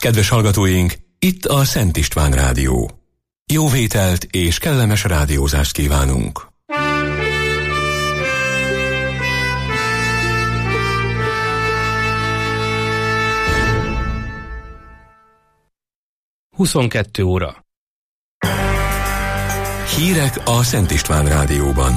Kedves hallgatóink, itt a Szent István Rádió. Jó vételt és kellemes rádiózást kívánunk! Huszonkettő óra. Hírek a Szent István Rádióban.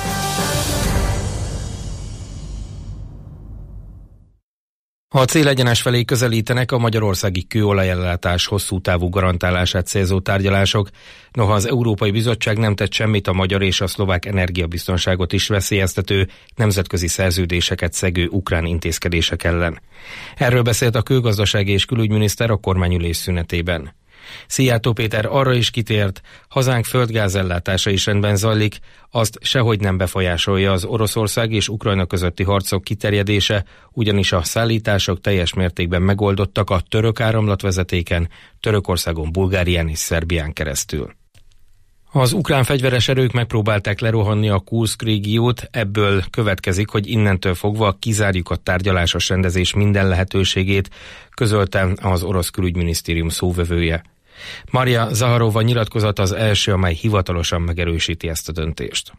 A célegyenes felé közelítenek a magyarországi kőolajellátás hosszú távú garantálását célzó tárgyalások, noha az Európai Bizottság nem tett semmit a magyar és a szlovák energiabiztonságot is veszélyeztető, nemzetközi szerződéseket szegő ukrán intézkedések ellen. Erről beszélt a kőgazdasági és külügyminiszter a kormányülés szünetében. Szijjártó Péter arra is kitért, hazánk földgázellátása is rendben zajlik, azt sehogy nem befolyásolja az Oroszország és Ukrajna közötti harcok kiterjedése, ugyanis a szállítások teljes mértékben megoldottak a török áramlatvezetéken, Törökországon, Bulgárián és Szerbián keresztül. Az ukrán fegyveres erők megpróbálták lerohanni a Kurszk régiót, ebből következik, hogy innentől fogva kizárjuk a tárgyalásos rendezés minden lehetőségét, közölte az orosz külügyminisztérium szóvivője. Maria Zaharova nyilatkozat az első, amely hivatalosan megerősíti ezt a döntést.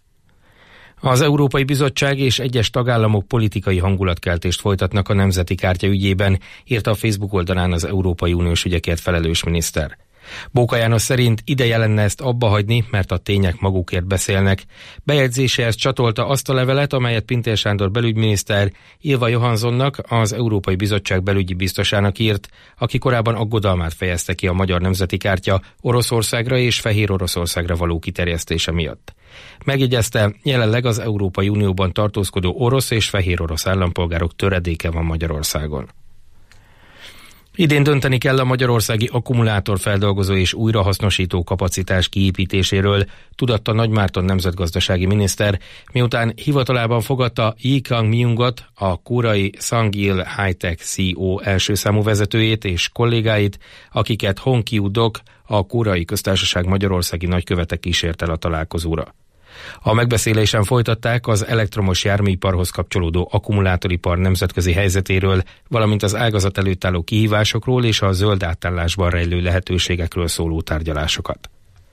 Az Európai Bizottság és egyes tagállamok politikai hangulatkeltést folytatnak a nemzeti kártya ügyében, írta a Facebook oldalán az Európai Uniós ügyekért felelős miniszter. Bóka János szerint ideje lenne ezt abba hagyni, mert a tények magukért beszélnek. Bejegyzéséhez csatolta azt a levelet, amelyet Pintér Sándor belügyminiszter Ylva Johanssonnak, az Európai Bizottság belügyi biztosának írt, aki korábban aggodalmát fejezte ki a magyar nemzeti kártya Oroszországra és Fehér Oroszországra való kiterjesztése miatt. Megjegyezte, jelenleg az Európai Unióban tartózkodó orosz és fehér orosz állampolgárok töredéke van Magyarországon. Idén dönteni kell a magyarországi akkumulátorfeldolgozó és újrahasznosító kapacitás kiépítéséről, tudatta Nagy Márton nemzetgazdasági miniszter, miután hivatalában fogadta Yi Kang-myungot, a koreai Sangil High-Tech CEO első számú vezetőjét és kollégáit, akiket Hong Kyu-dok, a Koreai Köztársaság magyarországi nagykövete kísért el a találkozóra. A megbeszélésen folytatták az elektromos járműiparhoz kapcsolódó akkumulátoripar nemzetközi helyzetéről, valamint az ágazat előtt álló kihívásokról és a zöld átállásban rejlő lehetőségekről szóló tárgyalásokat.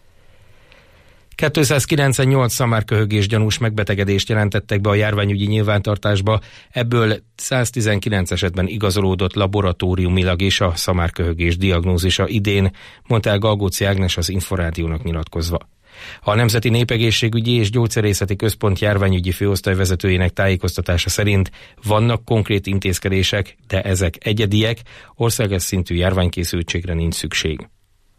298 szamárköhögés gyanús megbetegedést jelentettek be a járványügyi nyilvántartásba, ebből 119 esetben igazolódott laboratóriumilag is a szamárköhögés diagnózisa idén, mondta el Galgóci Ágnes az Inforádiónak nyilatkozva. A Nemzeti Népegészségügyi és Gyógyszerészeti Központ járványügyi főosztályvezetőjének tájékoztatása szerint vannak konkrét intézkedések, de ezek egyediek, országos szintű járványkészültségre nincs szükség.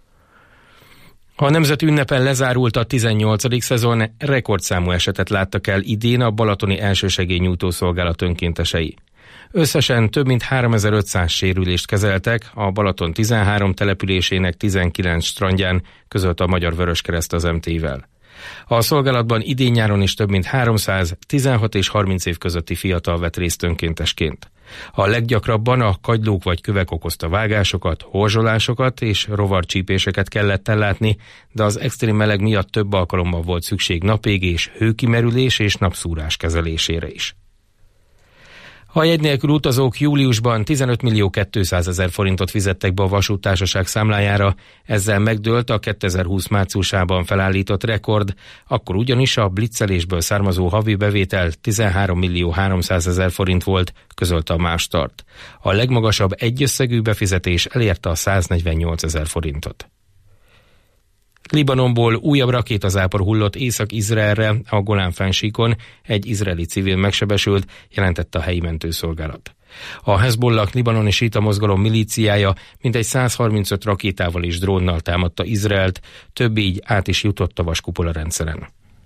A nemzeti ünnepen lezárult a 18. szezon, rekordszámú esetet láttak el idén a balatoni elsősegélynyújtó szolgálat önkéntesei. Összesen több mint 3500 sérülést kezeltek a Balaton 13 településének 19 strandján, közölte a Magyar Vöröskereszt az MT-vel. A szolgálatban idén-nyáron is több mint 300, 16 és 30 év közötti fiatal vett részt önkéntesként. A leggyakrabban a kagylók vagy kövek okozta vágásokat, horzsolásokat és rovarcsípéseket kellett ellátni, de az extrém meleg miatt több alkalommal volt szükség napégés, hőkimerülés és napszúrás kezelésére is. A jegy nélkül utazók júliusban 15.200.000 forintot fizettek be a vasúttársaság számlájára, ezzel megdőlt a 2020 márciusában felállított rekord, akkor ugyanis a blitzelésből származó havi bevétel 13.300.000 forint volt, közölte a Mástart. A legmagasabb egyösszegű befizetés elérte a 148.000 forintot. Libanonból újabb rakétazápor hullott Észak-Izraelre, a Golán-fennsíkon, egy izraeli civil megsebesült, jelentette a helyi mentőszolgálat. A Hezbollah libanoni síta mozgalom milíciája mintegy 135 rakétával és drónnal támadta Izraelt, több így át is jutott a vaskupola rendszeren.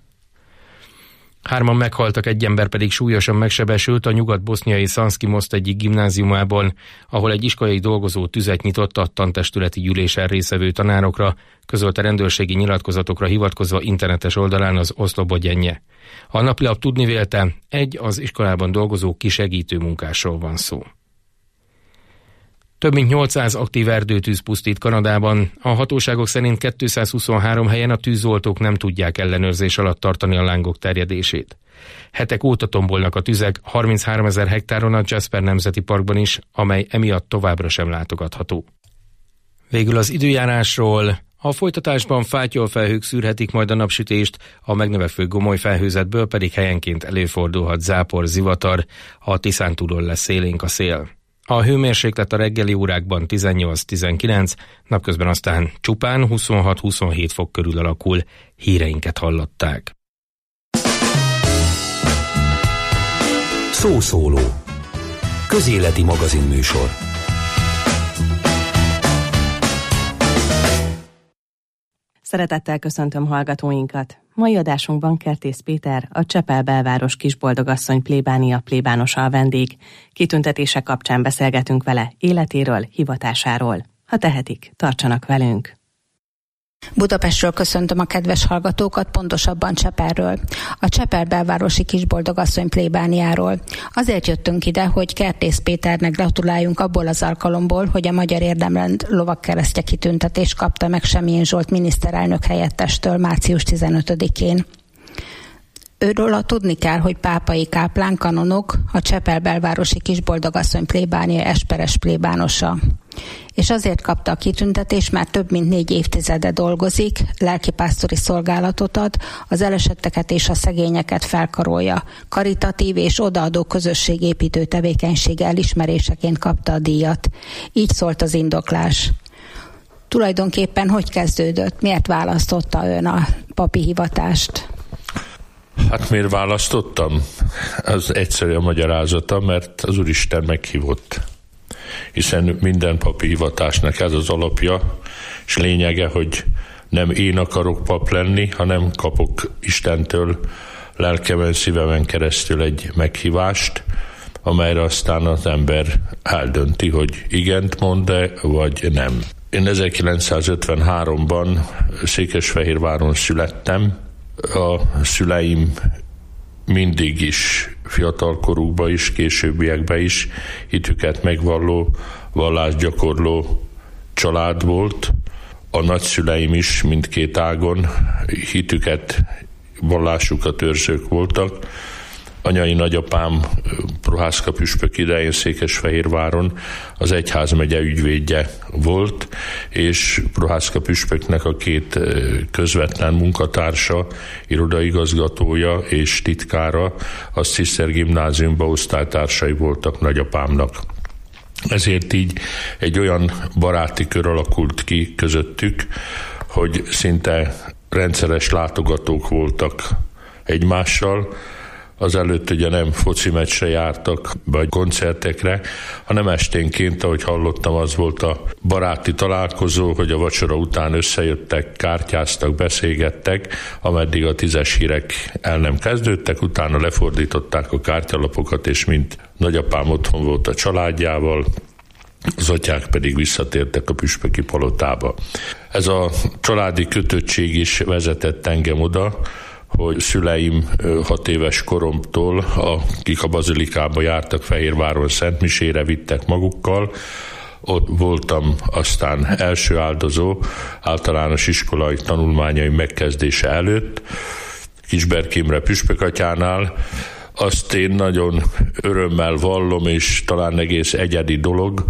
3 meghaltak, egy ember pedig súlyosan megsebesült a nyugat-boszniai Szanszki Most egyik gimnáziumában, ahol egy iskolai dolgozó tüzet nyitott a tantestületi gyűlésen résztvevő tanárokra, közölte rendőrségi nyilatkozatokra hivatkozva internetes oldalán az Oszlobodjenje. A naplap tudni vélte, az iskolában dolgozó kisegítő munkásról van szó. Több mint 800 aktív erdőtűz pusztít Kanadában. A hatóságok szerint 223 helyen a tűzoltók nem tudják ellenőrzés alatt tartani a lángok terjedését. Hetek óta tombolnak a tüzek 33 000 hektáron a Jasper Nemzeti Parkban is, amely emiatt továbbra sem látogatható. Végül az időjárásról. A folytatásban fátyolfelhők szűrhetik majd a napsütést, a megnövekvő gomoly felhőzetből pedig helyenként előfordulhat zápor, zivatar, a Tiszántúlon lesz élénk a szél. A hőmérséklet a reggeli órákban 18-19, napközben aztán csupán 26-27 fok körül alakul. Híreinket hallották. Szószóló. Közéleti magazinműsor. Szeretettel köszöntöm hallgatóinkat. Mai adásunkban Kertész Péter, a Csepel belváros Kisboldogasszony plébánia plébánosa a vendég. Kitüntetése kapcsán beszélgetünk vele életéről, hivatásáról. Ha tehetik, tartsanak velünk! Budapestről köszöntöm a kedves hallgatókat, pontosabban Csepelről. A Csepel belvárosi Kisboldogasszony plébániáról. Azért jöttünk ide, hogy Kertész Péternek gratuláljunk abból az alkalomból, hogy a Magyar Érdemrend lovagkeresztje kitüntetést kapta meg Semjén Zsolt miniszterelnök helyettestől március 15-én. Őről tudni kell, hogy pápai káplán kanonok, a Csepel belvárosi Kisboldogasszony plébánia esperes plébánosa. És azért kapta a kitüntetést, mert több mint 4 évtizede dolgozik, lelkipásztori szolgálatot ad, az elesetteket és a szegényeket felkarolja. Karitatív és odaadó közösségépítő tevékenysége elismeréseként kapta a díjat. Így szólt az indoklás. Tulajdonképpen hogy kezdődött? Miért választotta ön a papi hivatást? Hát miért választottam? Az egyszerű a magyarázata, mert az Úristen meghívott. Hiszen minden papi hivatásnak ez az alapja, és lényege, hogy nem én akarok pap lenni, hanem kapok Istentől lelkemen, szívemen keresztül egy meghívást, amelyre aztán az ember eldönti, hogy igent mond-e, vagy nem. Én 1953-ban Székesfehérváron születtem. A szüleim mindig is, fiatalkorukban is, későbbiekben is hitüket megvalló, vallásgyakorló család volt. A nagyszüleim is mindkét ágon hitüket, vallásukat őrzők voltak. Anyai nagyapám Prohászka püspök idején Székesfehérváron az egyházmegye ügyvédje volt, és Prohászka püspöknek a 2 közvetlen munkatársa, irodaigazgatója és titkára a Ciszter gimnáziumba osztálytársai voltak nagyapámnak. Ezért így egy olyan baráti kör alakult ki közöttük, hogy szinte rendszeres látogatók voltak egymással. Azelőtt ugye nem foci meccsre jártak, vagy koncertekre, hanem esténként, ahogy hallottam, az volt a baráti találkozó, hogy a vacsora után összejöttek, kártyáztak, beszélgettek, ameddig a 10-es hírek el nem kezdődtek, utána lefordították a kártyalapokat, és mint nagyapám otthon volt a családjával, az atyák pedig visszatértek a püspöki palotába. Ez a családi kötöttség is vezetett engem oda, hogy szüleim 6 éves koromtól, akik a bazilikába jártak Fehérváron szentmisére, vittek magukkal. Ott voltam aztán első áldozó általános iskolai tanulmányaim megkezdése előtt, Kisberk Imre püspökatyánál. Azt én nagyon örömmel vallom, és talán egész egyedi dolog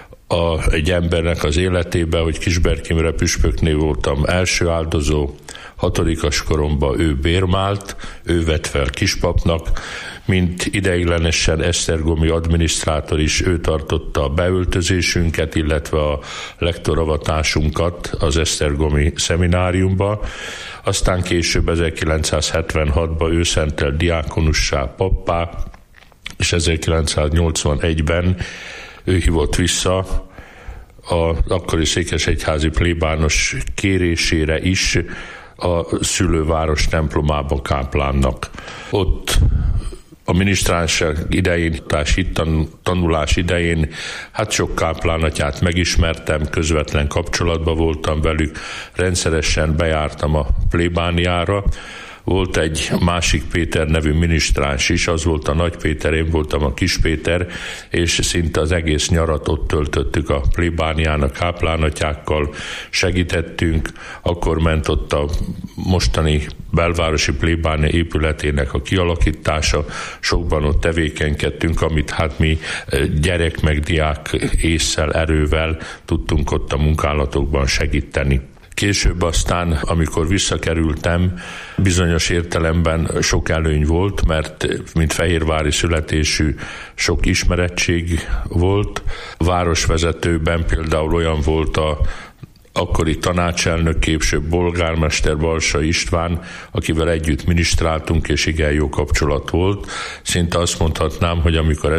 egy embernek az életében, hogy Kisberk Imre püspöknél voltam első áldozó, 6-as koromban ő bérmált, ő vett fel kispapnak, mint ideiglenesen esztergomi adminisztrátor is ő tartotta a beöltözésünket, illetve a lektoravatásunkat az esztergomi szemináriumba. Aztán később 1976-ban ő szentelt diákonussá, pappá, és 1981-ben ő hívott vissza az akkori székesegyházi plébános kérésére is a szülőváros templomába káplánnak. Ott a minisztránság idején, tanulás idején, hát sok káplánatyát megismertem, közvetlen kapcsolatban voltam velük, rendszeresen bejártam a plébániára, volt egy másik Péter nevű minisztráns is, az volt a Nagy Péter, én voltam a Kis Péter, és szinte az egész nyarat ott töltöttük a plébánián, a káplánatyákkal, segítettünk, akkor ment ott a mostani belvárosi plébánia épületének a kialakítása, sokban ott tevékenykedtünk, amit hát mi gyerek meg diák ésszel, erővel tudtunk ott a munkálatokban segíteni. Később aztán, amikor visszakerültem, bizonyos értelemben sok előny volt, mert mint fehérvári születésű sok ismerettség volt. Városvezetőben például olyan volt a akkori tanácselnök, később polgármester Balsa István, akivel együtt minisztráltunk, és igen jó kapcsolat volt. Szinte azt mondhatnám, hogy amikor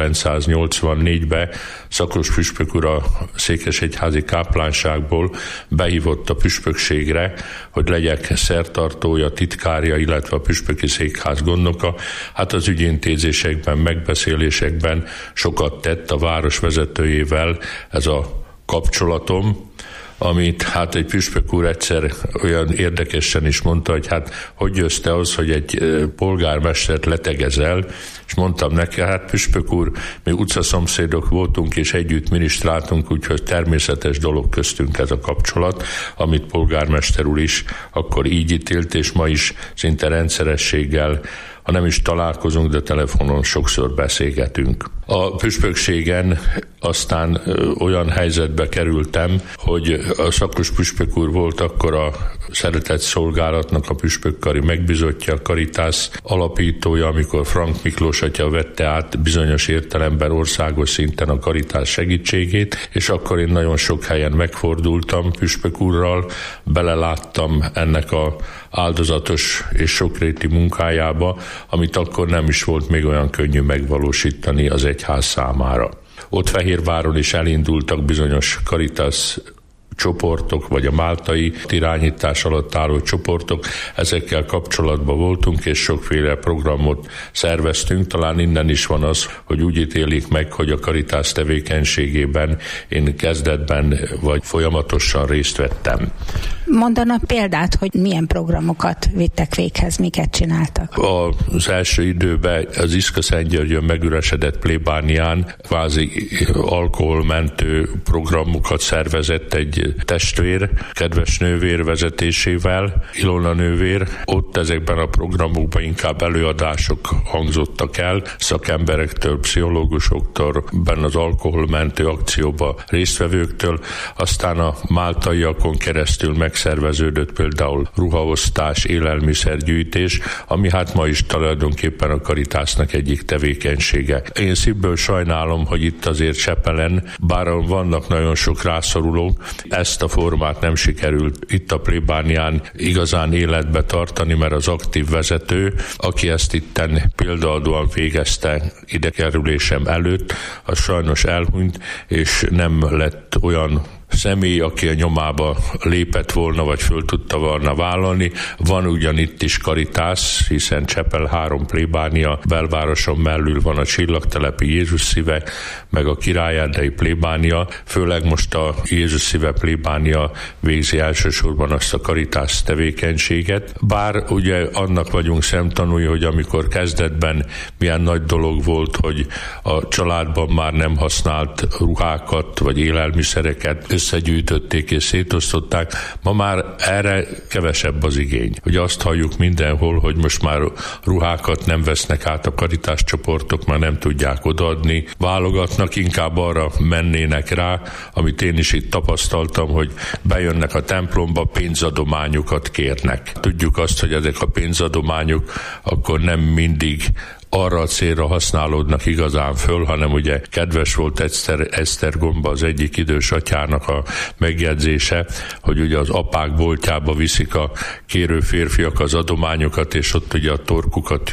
1984-ben Szakos püspök úr a székesegyházi káplánságból behívott a püspökségre, hogy legyek szertartója, titkárja, illetve a püspöki székház gondnoka. Hát az ügyintézésekben, megbeszélésekben sokat tett a város vezetőjével ez a kapcsolatom, amit hát egy püspök úr egyszer olyan érdekesen is mondta, hogy hát hogy jössz te az, hogy egy polgármestert letegezel, és mondtam neki, hát püspök úr, mi utcaszomszédok voltunk, és együtt minisztráltunk, úgyhogy természetes dolog köztünk ez a kapcsolat, amit polgármester úr is akkor így ítélt, és ma is szinte rendszerességgel, ha nem is találkozunk, de telefonon sokszor beszélgetünk. A püspökségen aztán olyan helyzetbe kerültem, hogy a Szakos püspök úr volt akkor a Szeretett Szolgálatnak a püspökkari megbízottja, a Caritas alapítója, amikor Frank Miklós atya vette át bizonyos értelemben országos szinten a Caritas segítségét, és akkor én nagyon sok helyen megfordultam püspök úrral, beleláttam ennek a áldozatos és sokréti munkájába, amit akkor nem is volt még olyan könnyű megvalósítani az egyház számára. Ott Fehérváron is elindultak bizonyos Caritas csoportok, vagy a máltai irányítás alatt álló csoportok, ezekkel kapcsolatban voltunk, és sokféle programot szerveztünk. Talán innen is van az, hogy úgy ítélik meg, hogy a Caritas tevékenységében én kezdetben vagy folyamatosan részt vettem. Mondanak példát, hogy milyen programokat vittek véghez, miket csináltak? Az első időben az Iszka-Szentgyörgyön megüresedett plébánián kvázi alkoholmentő programokat szervezett egy testvér, kedves nővér vezetésével, Ilona nővér. Ott ezekben a programokban inkább előadások hangzottak el, szakemberektől, pszichológusoktól, benne az alkoholmentő akcióba résztvevőktől, aztán a máltaiakon keresztül megszerveződött például ruhaosztás, élelmiszergyűjtés, ami hát ma is tulajdonképpen a Caritasnak egyik tevékenysége. Én szívből sajnálom, hogy itt azért Csepelen, bár vannak nagyon sok rászorulók, ezt a formát nem sikerült itt a plébánián igazán életbe tartani, mert az aktív vezető, aki ezt itten példaadóan végezte idekerülésem előtt, az sajnos elhunyt, és nem lett olyan személy, aki a nyomába lépett volna, vagy föl tudta volna vállalni. Van ugyan itt is Caritas, hiszen Csepel 3 plébánia, belvároson mellül van a Csillagtelepi Jézus Szíve, meg a Királyerdei plébánia, főleg most a Jézus Szíve plébánia végzi elsősorban azt a Caritas tevékenységet. Bár ugye annak vagyunk szemtanúi, hogy amikor kezdetben milyen nagy dolog volt, hogy a családban már nem használt ruhákat, vagy élelmiszereket összegyűjtötték és szétosztották, ma már erre kevesebb az igény. Ugye azt halljuk mindenhol, hogy most már ruhákat nem vesznek át a Caritas csoportok, már nem tudják odaadni, válogatnak, inkább arra mennének rá, amit én is itt tapasztaltam, hogy bejönnek a templomba, pénzadományokat kérnek. Tudjuk azt, hogy ezek a pénzadományok akkor nem mindig arra a célra használódnak igazán föl, hanem ugye kedves volt Esztergomba az egyik idős atyának a megjegyzése, hogy ugye az apák boltjába viszik a kérő férfiak az adományokat, és ott ugye a torkukat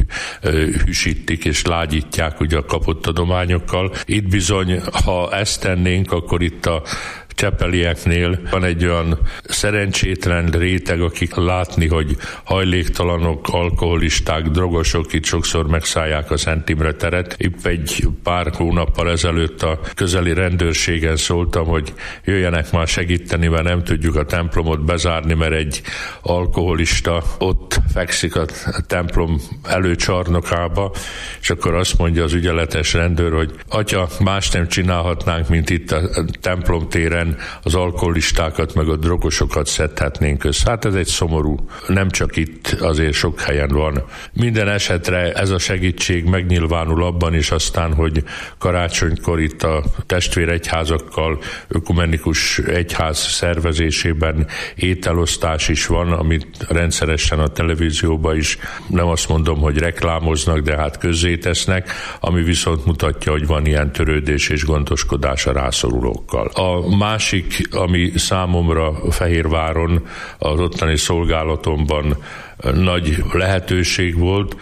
hűsítik és lágyítják ugye a kapott adományokkal. Itt bizony, ha ezt tennénk, akkor itt a csepelieknél van egy olyan szerencsétlen réteg, akik látni, hogy hajléktalanok, alkoholisták, drogosok itt sokszor megszállják a Szent Imre teret. Épp egy pár hónappal ezelőtt a közeli rendőrségen szóltam, hogy jöjjenek már segíteni, mert nem tudjuk a templomot bezárni, mert egy alkoholista ott fekszik a templom előcsarnokába, és akkor azt mondja az ügyeletes rendőr, hogy atya, más nem csinálhatnánk, mint itt a templom téren az alkoholistákat meg a drogosokat szedhetnénk össze. Hát ez egy szomorú, nem csak itt, azért sok helyen van. Minden esetre ez a segítség megnyilvánul abban is aztán, hogy karácsonykor itt a testvéregyházakkal, ökumenikus egyház szervezésében ételosztás is van, amit rendszeresen a televízióban is, nem azt mondom, hogy reklámoznak, de hát közzétesznek, ami viszont mutatja, hogy van ilyen törődés és gondoskodás a rászorulókkal. A másik, ami számomra Fehérváron, az ottani szolgálatomban nagy lehetőség volt,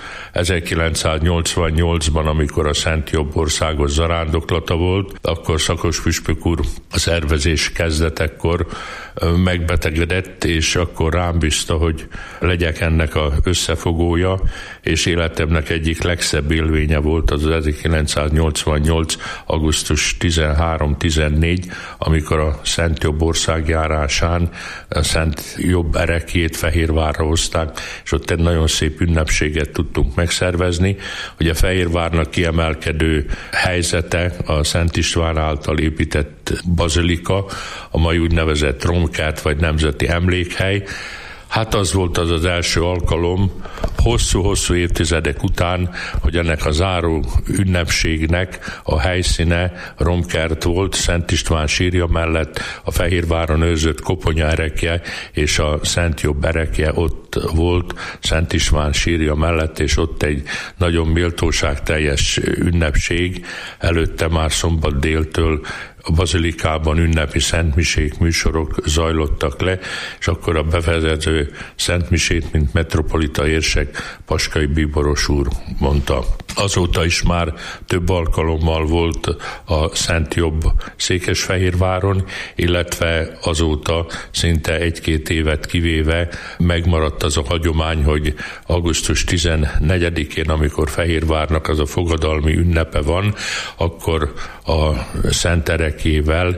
1988-ban, amikor a Szent Jobb országos zarándoklata volt, akkor Szakos püspök úr a szervezés kezdetekkor megbetegedett, és akkor rám bízta, hogy legyek ennek az összefogója, és életemnek egyik legszebb élménye volt az 1988. augusztus 13-14, amikor a Szent Jobb országjárásán a Szent Jobb erekjét Fehérvárra hozták, és ott egy nagyon szép ünnepséget tudtunk megszervezni, hogy a Fehérvárnak kiemelkedő helyzete a Szent István által épített bazilika, a mai úgynevezett romkert vagy nemzeti emlékhely. Hát az volt az első alkalom, hosszú-hosszú évtizedek után, hogy ennek a záró ünnepségnek a helyszíne romkert volt, Szent István sírja mellett a Fehérváron őrzött koponya erekje és a Szent Jobb erekje ott volt Szent István sírja mellett, és ott egy nagyon méltóságteljes ünnepség, előtte már szombat déltől a bazilikában ünnepi szentmisék, műsorok zajlottak le, és akkor a bevezető szentmisét, mint metropolita érsek, Paskai Bíboros úr mondta. Azóta is már több alkalommal volt a Szent Jobb Székesfehérváron, illetve azóta szinte 1-2 évet kivéve megmaradt az a hagyomány, hogy augusztus 14-én, amikor Fehérvárnak az a fogadalmi ünnepe van, akkor a Szent erekével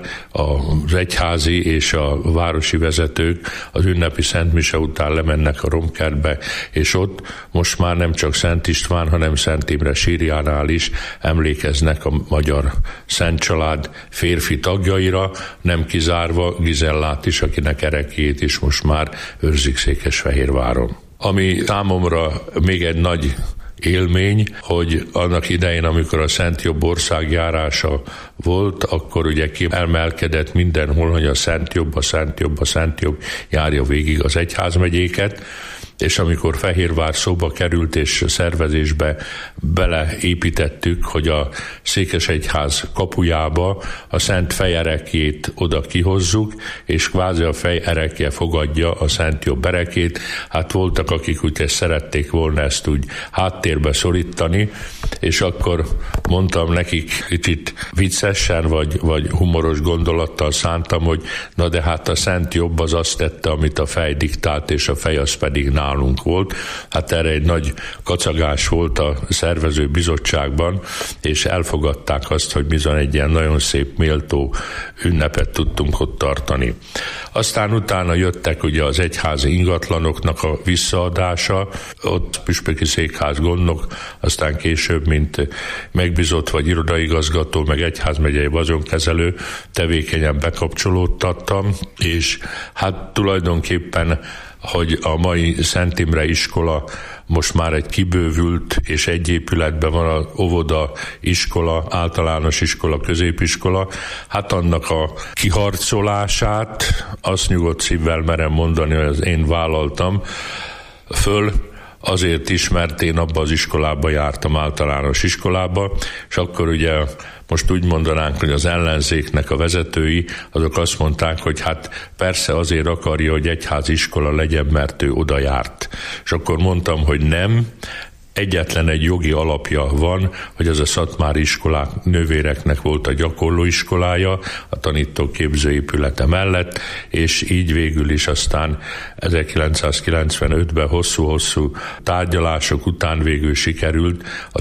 az egyházi és a városi vezetők az ünnepi szentmise után lemennek a romkertbe, és ott most már nem csak Szent István, hanem Szent Imre sírjánál is emlékeznek a magyar szent család férfi tagjaira, nem kizárva Gizellát is, akinek erekjét is most már őrzik Székesfehérváron. Ami számomra még egy nagy élmény, hogy annak idején, amikor a Szent Jobb országjárása volt, akkor ugye kiemelkedett mindenhol, hogy a Szent Jobb, a Szent Jobb, a Szent Jobb járja végig az egyházmegyéket, és amikor Fehérvár szóba került és szervezésbe beleépítettük, hogy a Székesegyház kapujába a Szent Fejerekjét oda kihozzuk, és kvázi a fejerekje fogadja a Szent Jobb erekét. Hát voltak, akik úgy szerették volna ezt úgy háttérbe szorítani, és akkor mondtam nekik kicsit viccesen, vagy humoros gondolattal szántam, hogy na de hát a Szent Jobb az azt tette, amit a fej diktált, és a fej az pedig nálunk volt. Hát erre egy nagy kacagás volt a szervező bizottságban, és elfogadták azt, hogy bizony egy ilyen nagyon szép, méltó ünnepet tudtunk ott tartani. Aztán utána jöttek ugye az egyházi ingatlanoknak a visszaadása, ott püspöki székház gondnok, aztán később, mint megbízott vagy irodaigazgató, meg egyházmegyei vagyonkezelő tevékenyen bekapcsolódtattam, és hát tulajdonképpen, hogy a mai Szent Imre iskola most már egy kibővült, és egy épületben van az óvoda iskola, általános iskola, középiskola, hát annak a kiharcolását, azt nyugodt szívvel merem mondani, hogy az én vállaltam föl, azért is, mert én abba az iskolába jártam, általános iskolába, és akkor ugye most úgy mondanánk, hogy az ellenzéknek a vezetői, azok azt mondták, hogy hát persze azért akarja, hogy egyházi iskola legyen, mert ő oda járt. És akkor mondtam, hogy nem, egyetlen egy jogi alapja van, hogy az a szatmári iskolák nővéreknek volt a gyakorlóiskolája, a tanítóképzőépülete mellett, és így végül is aztán 1995-ben hosszú-hosszú tárgyalások után végül sikerült a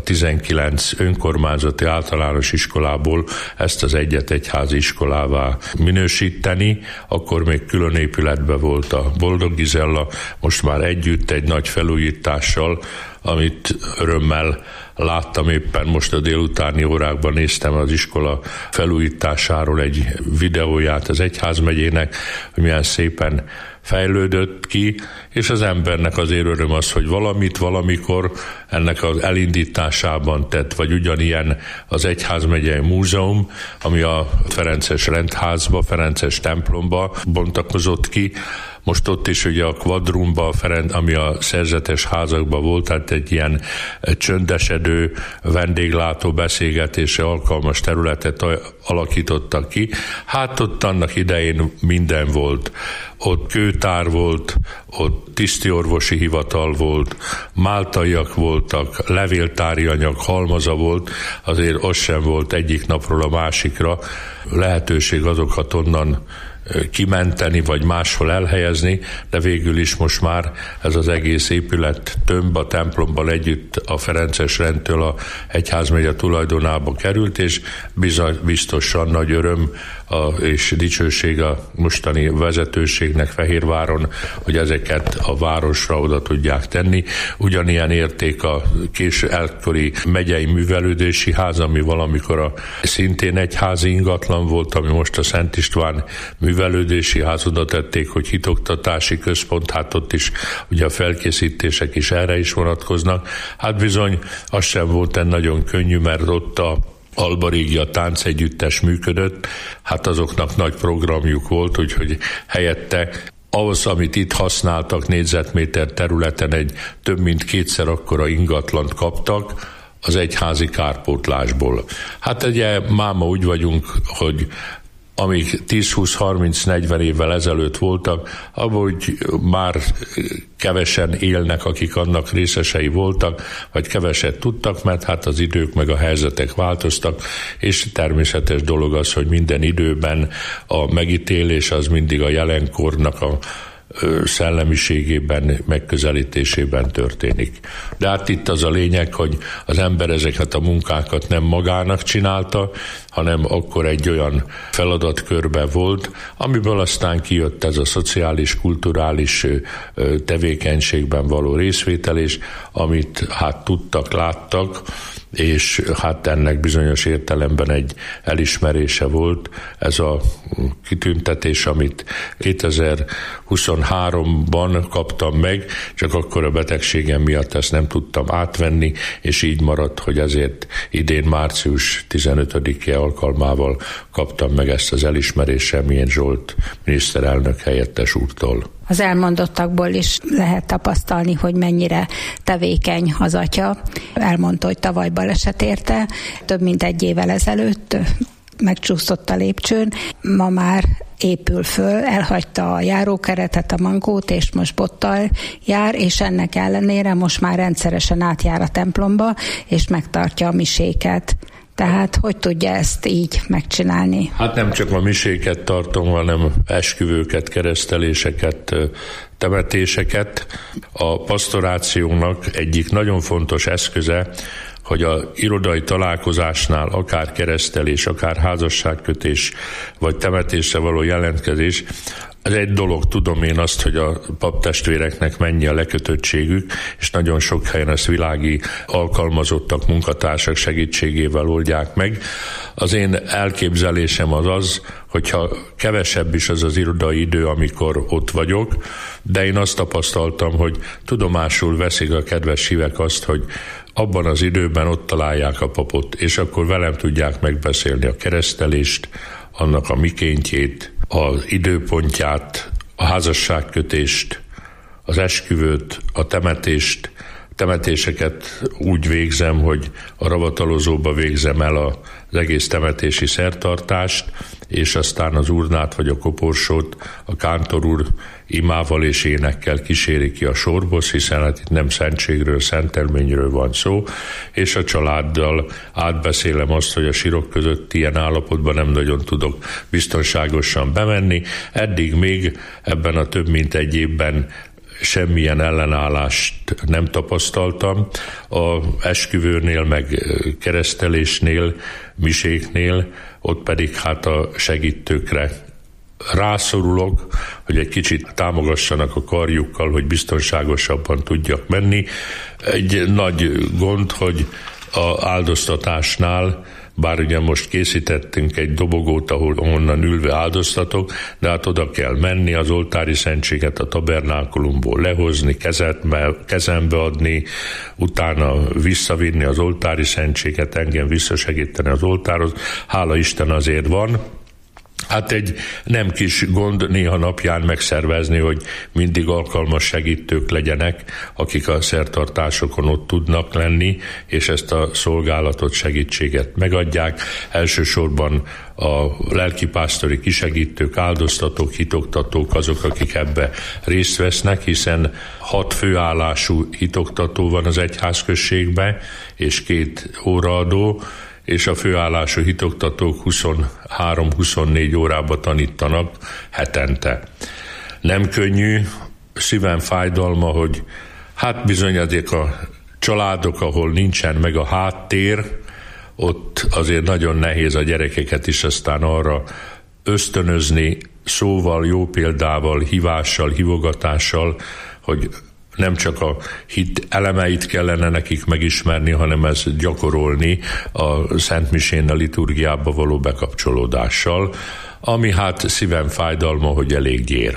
19 önkormányzati általános iskolából ezt az egyházi iskolává minősíteni. Akkor még külön épületben volt a Boldog Gizella, most már együtt egy nagy felújítással, amit örömmel láttam, éppen most a délutáni órákban néztem az iskola felújításáról egy videóját az egyházmegyének, hogy milyen szépen fejlődött ki, és az embernek azért öröm az, hogy valamit valamikor ennek az elindításában tett, vagy ugyanilyen az Egyházmegyei Múzeum, ami a Ferences rendházba, Ferences templomba bontakozott ki. Most ott is ugye a kvadrumba, ami a szerzetes házakban volt, tehát egy ilyen csöndesedő, vendéglátó beszélgetésre alkalmas területet alakítottak ki. Hát ott annak idején minden volt. Ott kőtár volt, ott tisztiorvosi hivatal volt, máltaiak voltak, levéltári anyag halmaza volt, azért az sem volt egyik napról a másikra lehetőség azokat onnan kimenteni, vagy máshol elhelyezni, de végül is most már ez az egész épület tömb a templomban együtt a Ferences rendtől a egyházmegye tulajdonába került, és biztosan nagy öröm és dicsőség a mostani vezetőségnek Fehérváron, hogy ezeket a városra oda tudják tenni. Ugyanilyen érték a elkori megyei művelődési ház, ami valamikor szintén egyházi ingatlan volt, ami most a Szent István művelődési ház, oda tették, hogy hitoktatási központ, hát ott is ugye a felkészítések is erre is vonatkoznak. Hát bizony, az sem volt nagyon könnyű, mert ott a Alba Régia táncegyüttes működött, hát azoknak nagy programjuk volt, úgyhogy helyette ahhoz, amit itt használtak négyzetméter területen, egy több mint kétszer akkora ingatlant kaptak az egyházi kárpótlásból. Hát ugye máma úgy vagyunk, hogy amíg 10-20-30-40 évvel ezelőtt voltak, abban már kevesen élnek, akik annak részesei voltak, vagy keveset tudtak, mert hát az idők meg a helyzetek változtak, és természetes dolog az, hogy minden időben a megítélés az mindig a jelenkornak a szellemiségében, megközelítésében történik. De hát itt az a lényeg, hogy az ember ezeket a munkákat nem magának csinálta, hanem akkor egy olyan feladatkörben volt, amiből aztán kijött ez a szociális, kulturális tevékenységben való részvételés, amit hát tudtak, láttak, és hát ennek bizonyos értelemben egy elismerése volt ez a kitüntetés, amit 2023-ban kaptam meg, csak akkor a betegségem miatt ezt nem tudtam átvenni, és így maradt, hogy ezért idén március 15-e alkalmával kaptam meg ezt az elismerést Semjén Zsolt miniszterelnök helyettes úrtól. Az elmondottakból is lehet tapasztalni, hogy mennyire tevékeny az atya. Elmondta, hogy tavaly baleset érte, több mint egy évvel ezelőtt megcsúszott a lépcsőn, ma már épül föl, elhagyta a járókeretet, a mankót, és most bottal jár, és ennek ellenére most már rendszeresen átjár a templomba, és megtartja a miséket. Tehát hogy tudja ezt így megcsinálni? Hát nem csak a miséket tartom, hanem esküvőket, kereszteléseket, temetéseket. A pastorációnak egyik nagyon fontos eszköze, hogy a irodai találkozásnál akár keresztelés, akár házasságkötés, vagy temetésre való jelentkezés, ez egy dolog, tudom én azt, hogy a paptestvéreknek mennyi a lekötöttségük, és nagyon sok helyen ezt világi alkalmazottak, munkatársak segítségével oldják meg. Az én elképzelésem az, hogyha kevesebb is az irodai idő, amikor ott vagyok, de én azt tapasztaltam, hogy tudomásul veszik a kedves hívek azt, hogy abban az időben ott találják a papot, és akkor velem tudják megbeszélni a keresztelést, annak a mikéntjét, az időpontját, a házasságkötést, az esküvőt, a temetést. temetéseket úgy végzem, hogy a ravatalozóba végzem el az egész temetési szertartást, és aztán az urnát vagy a koporsót a kántor úr imával és énekkel kíséri ki a sorhoz, hiszen hát itt nem szentségről, szentelményről van szó, és a családdal átbeszélem azt, hogy a sírok között ilyen állapotban nem nagyon tudok biztonságosan bemenni. Eddig még ebben a több mint egy évben semmilyen ellenállást nem tapasztaltam. A esküvőnél, meg keresztelésnél, miséknél, ott pedig hát a segítőkre rászorulok, hogy egy kicsit támogassanak a karjukkal, hogy biztonságosabban tudjak menni. Egy nagy gond, hogy az áldoztatásnál, bár ugye most készítettünk egy dobogót, ahonnan ülve áldoztatok, de hát oda kell menni, az oltári szentséget a tabernákulumból lehozni, kezembe adni, utána visszavinni az oltári szentséget, engem visszasegíteni az oltárhoz. Hála Isten azért van. Hát egy nem kis gond néha napján megszervezni, hogy mindig alkalmas segítők legyenek, akik a szertartásokon ott tudnak lenni, és ezt a szolgálatot, segítséget megadják. Elsősorban a lelkipásztori kisegítők, áldoztatók, hitoktatók azok, akik ebbe részt vesznek, hiszen 6 főállású hitoktató van az egyházközségben, és 2 óraadó, és a főállású hitoktatók 23-24 órába tanítanak hetente. Nem könnyű, szívem fájdalma, hogy hát bizony azért a családok, ahol nincsen meg a háttér, ott azért nagyon nehéz a gyerekeket is aztán arra ösztönözni szóval, jó példával, hívással, hívogatással, hogy nem csak a hit elemeit kellene nekik megismerni, hanem ezt gyakorolni a szentmisén, a liturgiába való bekapcsolódással, ami hát szívem fájdalma, hogy elég gyér.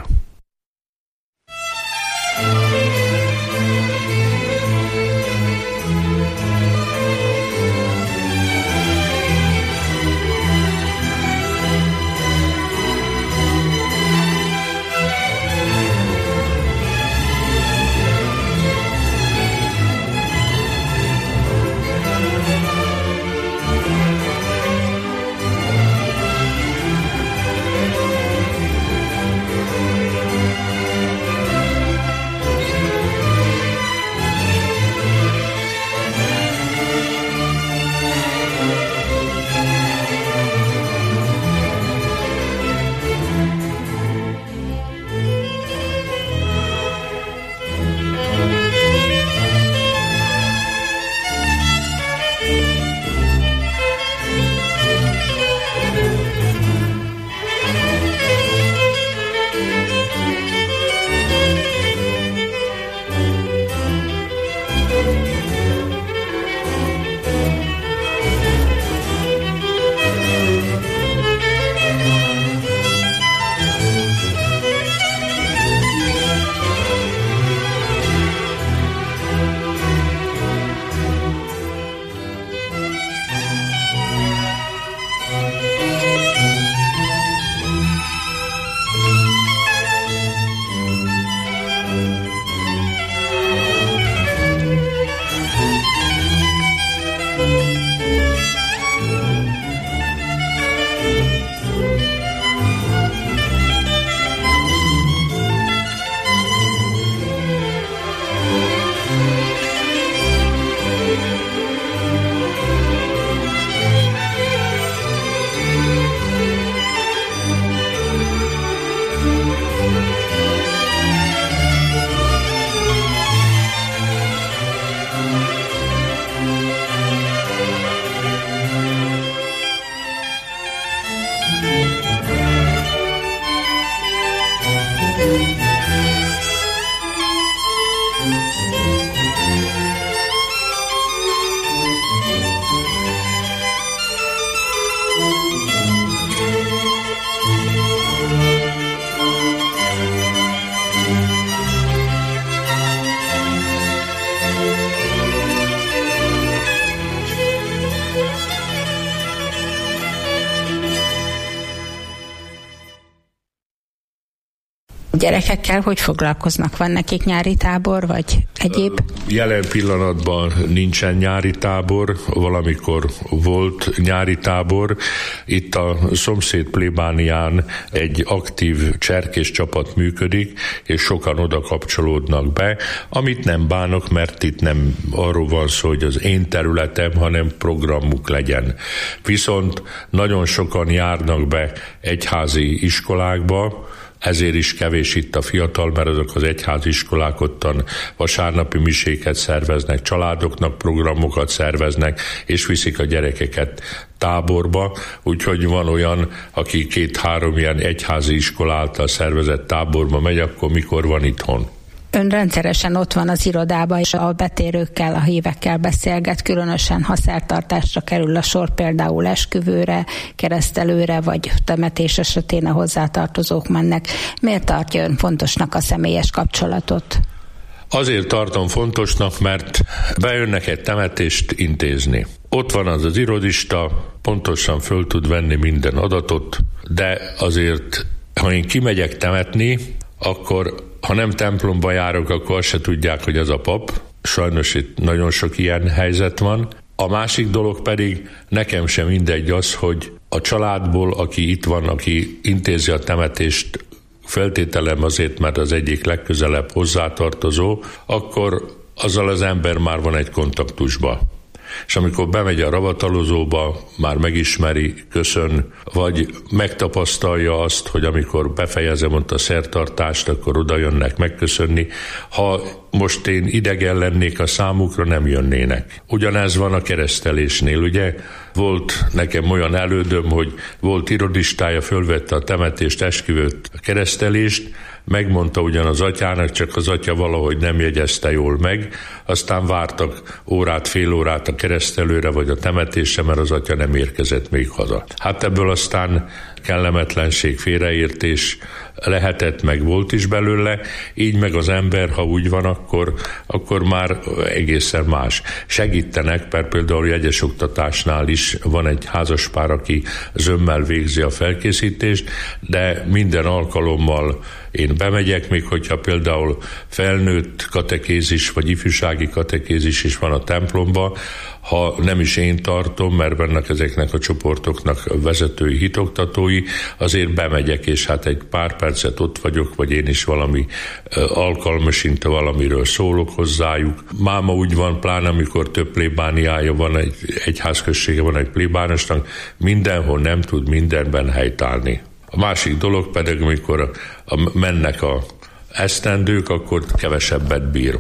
A gyerekekkel hogy foglalkoznak? Van nekik nyári tábor, vagy egyéb? Jelen pillanatban nincsen nyári tábor, valamikor volt nyári tábor. Itt a szomszéd plébánián egy aktív cserkész csapat működik, és sokan oda kapcsolódnak be, amit nem bánok, mert itt nem arról van szó, hogy az én területem, hanem programuk legyen. Viszont nagyon sokan járnak be egyházi iskolákba, ezért is kevés itt a fiatal, mert azok az egyházi iskolák ottan vasárnapi miséket szerveznek, családoknak programokat szerveznek, és viszik a gyerekeket táborba, úgyhogy van olyan, aki 2-3 ilyen egyházi iskola által szervezett táborba megy, akkor mikor van itthon. Ön rendszeresen ott van az irodában, és a betérőkkel, a hívekkel beszélget, különösen ha szertartásra kerül a sor, például esküvőre, keresztelőre, vagy temetés esetén a hozzátartozók mennek. Miért tartja ön fontosnak a személyes kapcsolatot? Azért tartom fontosnak, mert bejönnek egy temetést intézni. Ott van az irodista, pontosan föl tud venni minden adatot, de azért, ha én kimegyek temetni, akkor ha nem templomba járok, akkor azt se tudják, hogy az a pap. Sajnos itt nagyon sok ilyen helyzet van. A másik dolog pedig nekem sem mindegy az, hogy a családból, aki itt van, aki intézi a temetést, feltételem azért, mert az egyik legközelebb hozzátartozó, akkor azzal az ember már van egy kontaktusba. És amikor bemegy a ravatalozóba, már megismeri, köszön, vagy megtapasztalja azt, hogy amikor befejezem ott a szertartást, akkor oda jönnek megköszönni. Ha most én idegen lennék a számukra, nem jönnének. Ugyanez van a keresztelésnél, ugye? Volt nekem olyan elődöm, hogy volt irodistája, fölvette a temetést, esküvőt, a keresztelést, megmondta ugyan az atyának, csak az atya valahogy nem jegyezte jól meg, aztán vártak órát, fél órát a keresztelőre vagy a temetésre, mert az atya nem érkezett még haza. Hát ebből aztán kellemetlenség, félreértés lehetett, meg volt is belőle, így meg az ember, ha úgy van, akkor már egészen más. Segítenek, mert például jegyes oktatásnál is van egy házaspár, aki zömmel végzi a felkészítést, de minden alkalommal én bemegyek, még hogyha például felnőtt katekézis, vagy ifjúsági katekézis is van a templomba, ha nem is én tartom, mert bennek ezeknek a csoportoknak vezetői, hitoktatói, azért bemegyek, és hát egy pár percet ott vagyok, vagy én is valami alkalmasint valamiről szólok hozzájuk. Máma úgy van, pláne amikor több plébániája van, egy egyházközsége van egy plébánosnak, mindenhol nem tud mindenben helytállni. A másik dolog pedig, amikor mennek a esztendők, akkor kevesebbet bír,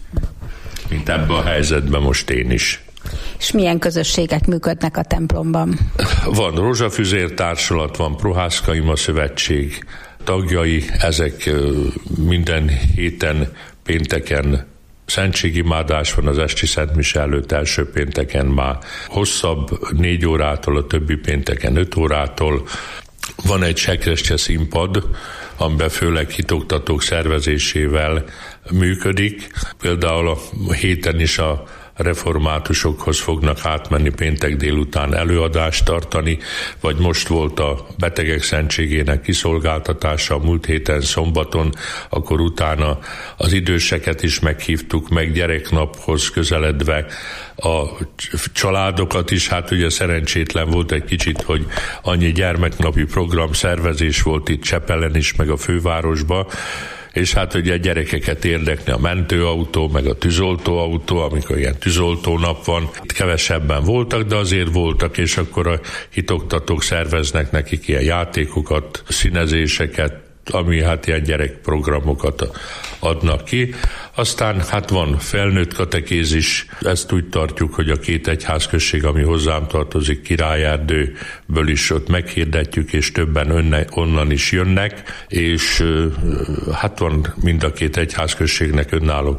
mint ebben a helyzetben most én is. És milyen közösségek működnek a templomban? Van Rózsafüzér Társulat, van Prohászka Ima Szövetség tagjai, ezek minden héten, pénteken szentségimádás van az esti szentmise előtt, első pénteken már hosszabb, 4 órától, a többi pénteken 5 órától. Van egy sekrestye színpad, amiben főleg hitoktatók szervezésével működik. Például a héten is a reformátusokhoz fognak átmenni péntek délután előadást tartani, vagy most volt a betegek szentségének kiszolgáltatása a múlt héten szombaton, akkor utána az időseket is meghívtuk, meg gyereknaphoz közeledve a családokat is, hát ugye szerencsétlen volt egy kicsit, hogy annyi gyermeknapi program szervezés volt itt Csepelen is, meg a fővárosba, és hát ugye a gyerekeket érdekli a mentőautó, meg a tűzoltóautó, amikor ilyen tűzoltónap van. Itt kevesebben voltak, de azért voltak, és akkor a hitoktatók szerveznek nekik ilyen játékokat, színezéseket, ami hát ilyen gyerekprogramokat adnak ki. Aztán hát van felnőtt katekézis, ezt úgy tartjuk, hogy a 2 egyházközség, ami hozzám tartozik, Királyerdőből is ott meghirdetjük, és többen onnan is jönnek, és hát van mind a 2 egyházközségnek önálló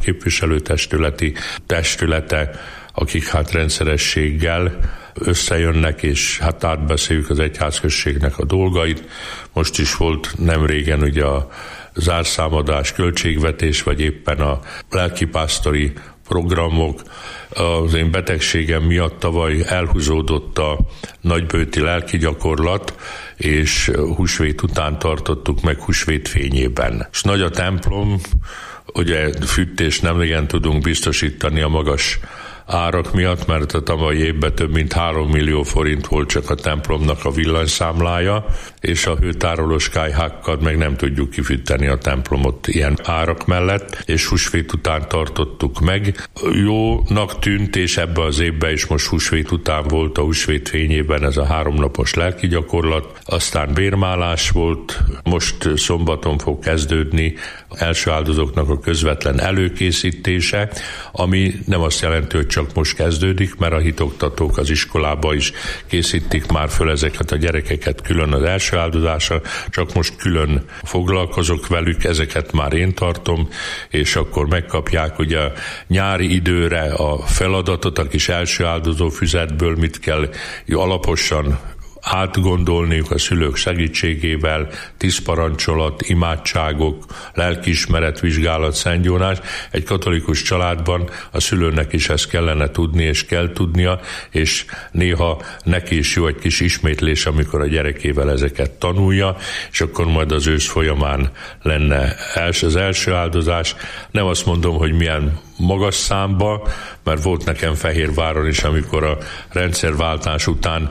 képviselőtestülete, akik hát rendszerességgel összejönnek, és hát átbeszéljük az egyházközségnek a dolgait. Most is volt nem régen ugye a zárszámadás, költségvetés, vagy éppen a lelkipásztori programok. Az én betegségem miatt tavaly elhúzódott a nagybőti lelki gyakorlat, és húsvét után tartottuk meg húsvét fényében. És nagy a templom, ugye fűtést nem igen tudunk biztosítani a magas árak miatt, mert a tavalyi évben több mint 3 millió forint volt csak a templomnak a villanyszámlája, és a hőtárolós kályhákkal meg nem tudjuk kifűteni a templomot ilyen árak mellett, és húsvét után tartottuk meg. Jónak tűnt, és ebben az évben is most húsvét után volt a húsvét fényében ez a 3 napos lelki gyakorlat, aztán bérmálás volt, most szombaton fog kezdődni első áldozóknak a közvetlen előkészítése, ami nem azt jelenti, hogy csak most kezdődik, mert a hitoktatók az iskolába is készítik már föl ezeket a gyerekeket külön az első áldozásra, csak most külön foglalkozok velük, ezeket már én tartom, és akkor megkapják ugye a nyári időre a feladatot, a kis első áldozó füzetből, mit kell alaposan átgondolniuk a szülők segítségével, 10 parancsolat, imádságok, lelkiismeret, vizsgálat, szentgyónás. Egy katolikus családban a szülőnek is ezt kellene tudni, és kell tudnia, és néha neki is jó egy kis ismétlés, amikor a gyerekével ezeket tanulja, és akkor majd az ősz folyamán lenne az első áldozás. Nem azt mondom, hogy milyen magas számba, mert volt nekem Fehérváron is, amikor a rendszerváltás után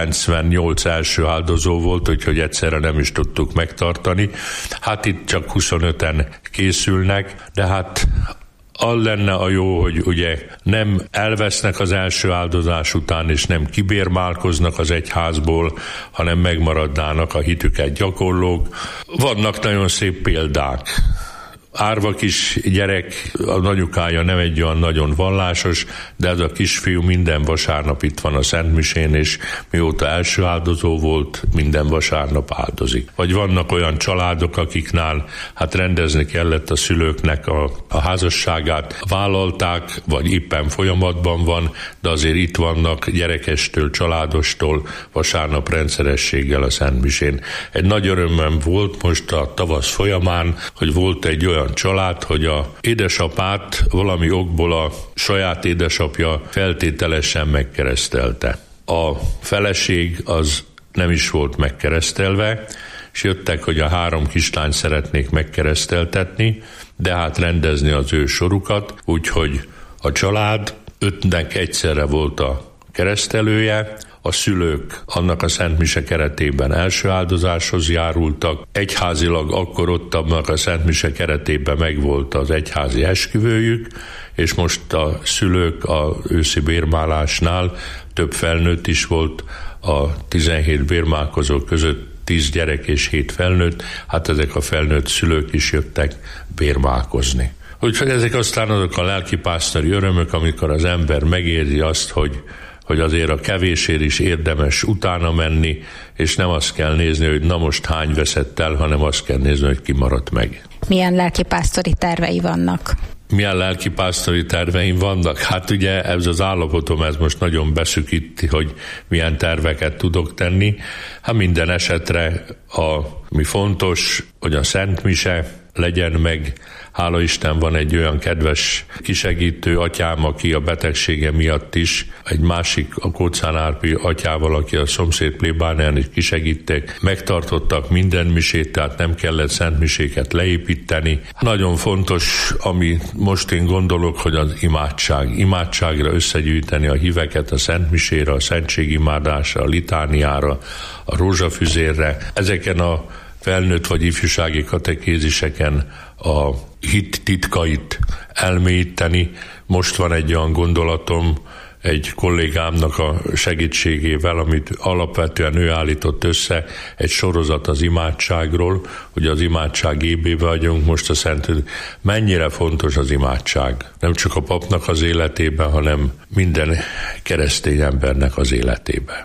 98 első áldozó volt, úgyhogy egyszerre nem is tudtuk megtartani. Hát itt csak 25-en készülnek, de hát az lenne a jó, hogy ugye nem elvesznek az első áldozás után, és nem kibérmálkoznak az egyházból, hanem megmaradnának a hitüket gyakorlók. Vannak nagyon szép példák. Árva kis gyerek, a anyukája nem egy olyan nagyon vallásos, de ez a kisfiú minden vasárnap itt van a Szentmisén, és mióta első áldozó volt, minden vasárnap áldozik. Vagy vannak olyan családok, akiknál hát rendezni kellett a szülőknek a házasságát, vállalták, vagy éppen folyamatban van, de azért itt vannak gyerekestől, családostól vasárnap rendszerességgel a Szentmisén. Egy nagy örömöm volt most a tavasz folyamán, hogy volt egy olyan család, hogy a édesapát valami okból a saját édesapja feltételesen megkeresztelte. A feleség az nem is volt megkeresztelve, és jöttek, hogy a 3 kislányt szeretnék megkereszteltetni, de hát rendezni az ő sorukat, úgyhogy a család 5-nek egyszerre volt a keresztelője, a szülők annak a szentmise keretében első áldozáshoz járultak, egyházilag akkor ott a szentmise keretében megvolt az egyházi esküvőjük, és most a szülők a őszi bérmálásnál több felnőtt is volt, a 17 bérmálkozó között 10 gyerek és 7 felnőtt, hát ezek a felnőtt szülők is jöttek bérmálkozni. Úgyhogy ezek aztán azok a lelkipásztori örömök, amikor az ember megérzi azt, hogy azért a kevésért is érdemes utána menni, és nem azt kell nézni, hogy na most hány veszett el, hanem azt kell nézni, hogy ki maradt meg. Milyen lelkipásztori tervei vannak? Milyen lelkipásztori terveim vannak? Hát ugye ez az állapotom, ez most nagyon beszűkíti, hogy milyen terveket tudok tenni. Hát minden esetre ami fontos, hogy a szentmise legyen meg. Hála Isten, van egy olyan kedves kisegítő atyám, aki a betegsége miatt is, egy másik, a Kóczán Árpi atyával, aki a szomszéd plébánián is kisegítek, megtartottak minden misét, tehát nem kellett szentmiséket leépíteni. Nagyon fontos, ami most én gondolok, hogy az imádságra összegyűjteni a híveket a szentmisére, a szentségimádásra, a litániára, a rózsafüzérre. Ezeken a felnőtt vagy ifjúsági katekéziseken a hit titkait elmélyíteni. Most van egy olyan gondolatom egy kollégámnak a segítségével, amit alapvetően ő állított össze, egy sorozat az imádságról, hogy az imádság évében vagyunk most a Szent. Mennyire fontos az imádság. Nem csak a papnak az életében, hanem minden keresztény embernek az életében.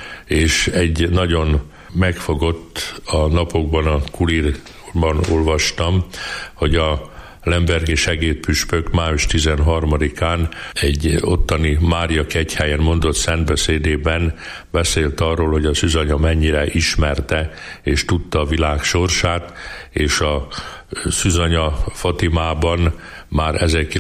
És egy nagyon megfogott, a napokban a Kurírban olvastam, hogy a lembergi segédpüspök május 13-án egy ottani Mária kegyhelyen mondott szentbeszédében beszélt arról, hogy a szűzanya mennyire ismerte és tudta a világ sorsát, és a szűzanya Fatimában már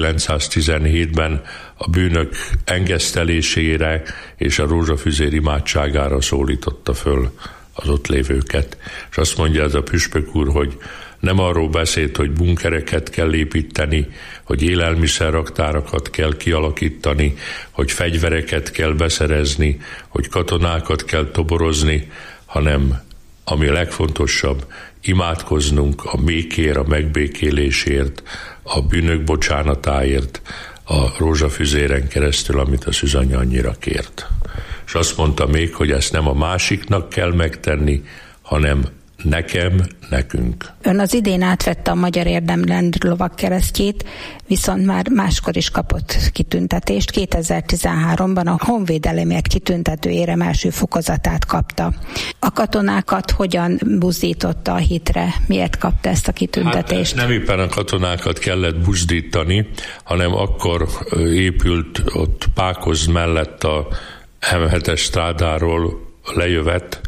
1917-ben a bűnök engesztelésére és a rózsafüzér imádságára szólította föl az ott lévőket. És azt mondja ez a püspök úr, hogy nem arról beszélt, hogy bunkereket kell építeni, hogy élelmiszerraktárakat kell kialakítani, hogy fegyvereket kell beszerezni, hogy katonákat kell toborozni, hanem ami a legfontosabb, imádkoznunk a békért, a megbékélésért, a bűnök bocsánatáért, a rózsafüzéren keresztül, amit a szűzanyja annyira kért. És azt mondta még, hogy ezt nem a másiknak kell megtenni, hanem nekem, nekünk. Ön az idén átvette a Magyar Érdemrend lovagkeresztjét, viszont már máskor is kapott kitüntetést. 2013-ban a honvédelemért kitüntető érem első fokozatát kapta. A katonákat hogyan buzdította a hitre? Miért kapta ezt a kitüntetést? Hát nem éppen a katonákat kellett buzdítani, hanem akkor épült ott Pákozd mellett a M7-es strádáról lejövet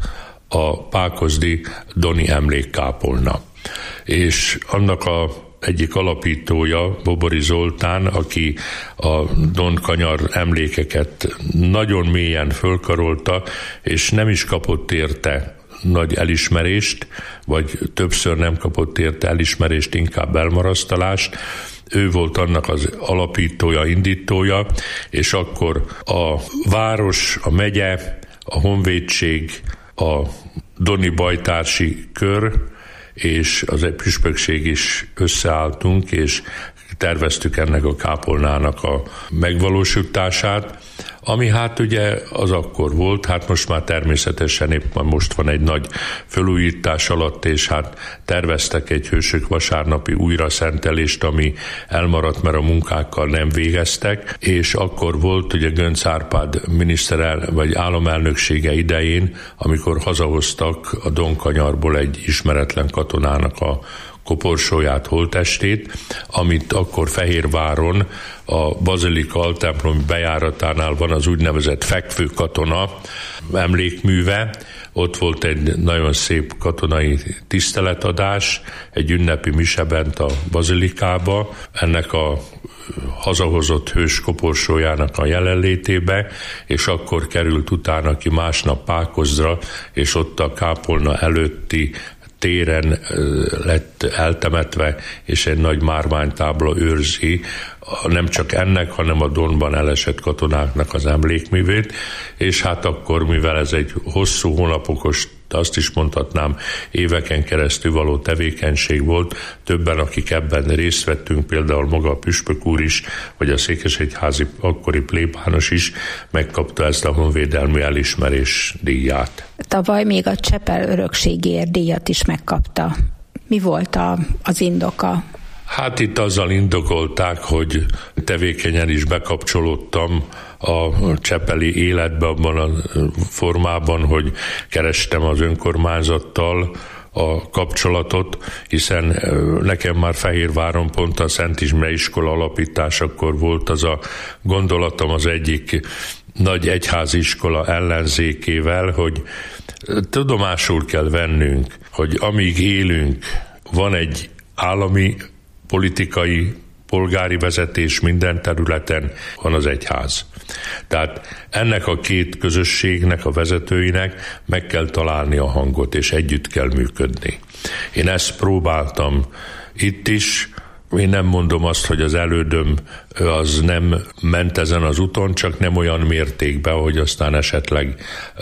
a pákozdi Doni emlékkápolna. És annak egyik alapítója, Bobori Zoltán, aki a Donkanyar emlékeket nagyon mélyen fölkarolta, és nem is kapott érte nagy elismerést, vagy többször nem kapott érte elismerést, inkább elmarasztalást. Ő volt annak az alapítója, indítója, és akkor a város, a megye, a honvédség, a Doni bajtársi kör és az egy püspökség is összeálltunk, és terveztük ennek a kápolnának a megvalósítását, ami hát ugye az akkor volt, hát most már természetesen éppen most van egy nagy felújítás alatt, és hát terveztek egy hősök vasárnapi újraszentelést, ami elmaradt, mert a munkákkal nem végeztek, és akkor volt ugye Göncz Árpád vagy államelnöksége idején, amikor hazahoztak a Donkanyarból egy ismeretlen katonának a koporsóját, holttestét, amit akkor Fehérváron a Bazilika altemplom bejáratánál van az úgynevezett fekvő katona emlékműve. Ott volt egy nagyon szép katonai tiszteletadás, egy ünnepi mise bent a bazilikába, ennek a hazahozott hős koporsójának a jelenlétébe, és akkor került utána ki másnap Pákozdra, és ott a kápolna előtti téren lett eltemetve, és egy nagy márványtábla őrzi nem csak ennek, hanem a Donban elesett katonáknak az emlékművét, és hát akkor, mivel ez egy hosszú hónapokos, azt is mondhatnám, éveken keresztül való tevékenység volt, többen, akik ebben részt vettünk, például maga a püspök úr is, vagy a székesegyházi akkori plébános is megkapta ezt a honvédelmi elismerés díját. Tavaly még a Csepel örökségéért díjat is megkapta. Mi volt az indoka? Hát itt azzal indokolták, hogy tevékenyen is bekapcsolódtam a csepeli életbe abban a formában, hogy kerestem az önkormányzattal a kapcsolatot, hiszen nekem már Fehérváron pont a Szent István iskola alapításakor volt az a gondolatom az egyik nagy egyházi iskola ellenzékével, hogy tudomásul kell vennünk, hogy amíg élünk, van egy állami politikai, polgári vezetés minden területen, van az egyház. Tehát ennek a két közösségnek, a vezetőinek meg kell találni a hangot, és együtt kell működni. Én ezt próbáltam itt is. Én nem mondom azt, hogy az elődöm az nem ment ezen az úton, csak nem olyan mértékben, hogy aztán esetleg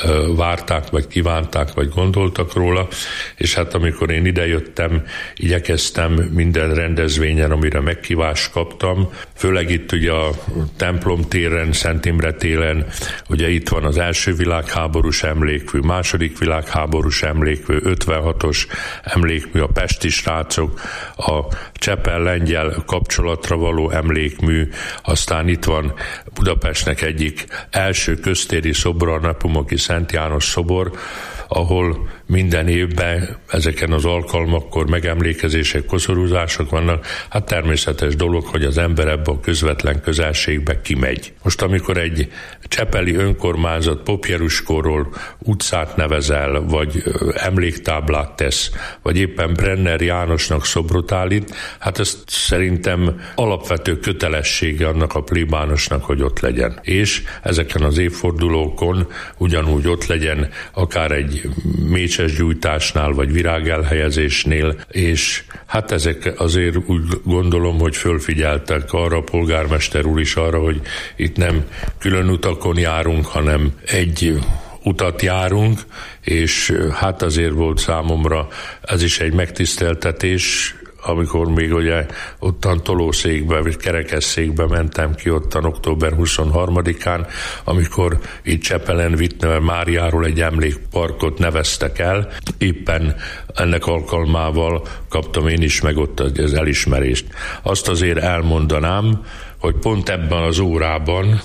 várták, vagy kívánták, vagy gondoltak róla, és hát amikor én idejöttem, igyekeztem minden rendezvényen, amire megkívást kaptam, főleg itt ugye a templom téren, Szent Imre téren, ugye itt van az első világháborús emlékmű, második világháborús emlékmű, 56-os emlékmű, a pesti srácok, a Csepel-lengyel kapcsolatra való emlékmű, aztán itt van Budapestnek egyik első köztéri szobra, a Nepomuki Szent János szobor, ahol minden évben ezeken az alkalmakkor megemlékezések, koszorúzások vannak. Hát természetes dolog, hogy az ember ebbe a közvetlen közelségbe kimegy. Most amikor egy csepeli önkormányzat Popjeruskorról utcát nevezel, vagy emléktáblát tesz, vagy éppen Brenner Jánosnak szobrot állít, hát ezt szerintem alapvető kötelessége annak a plébánosnak, hogy ott legyen. És ezeken az évfordulókon ugyanúgy ott legyen, akár egy mécses gyújtásnál, vagy virágelhelyezésnél, és hát ezek azért úgy gondolom, hogy fölfigyeltek arra, a polgármester úr is arra, hogy itt nem külön utakon járunk, hanem egy utat járunk, és hát azért volt számomra ez is egy megtiszteltetés, amikor még ugye ottan tolószékbe, vagy kerekesszékbe mentem ki ottan október 23-án, amikor itt Csepelen Wittner Máriáról egy emlékparkot neveztek el. Éppen ennek alkalmával kaptam én is meg ott az elismerést. Azt azért elmondanám, hogy pont ebben az órában,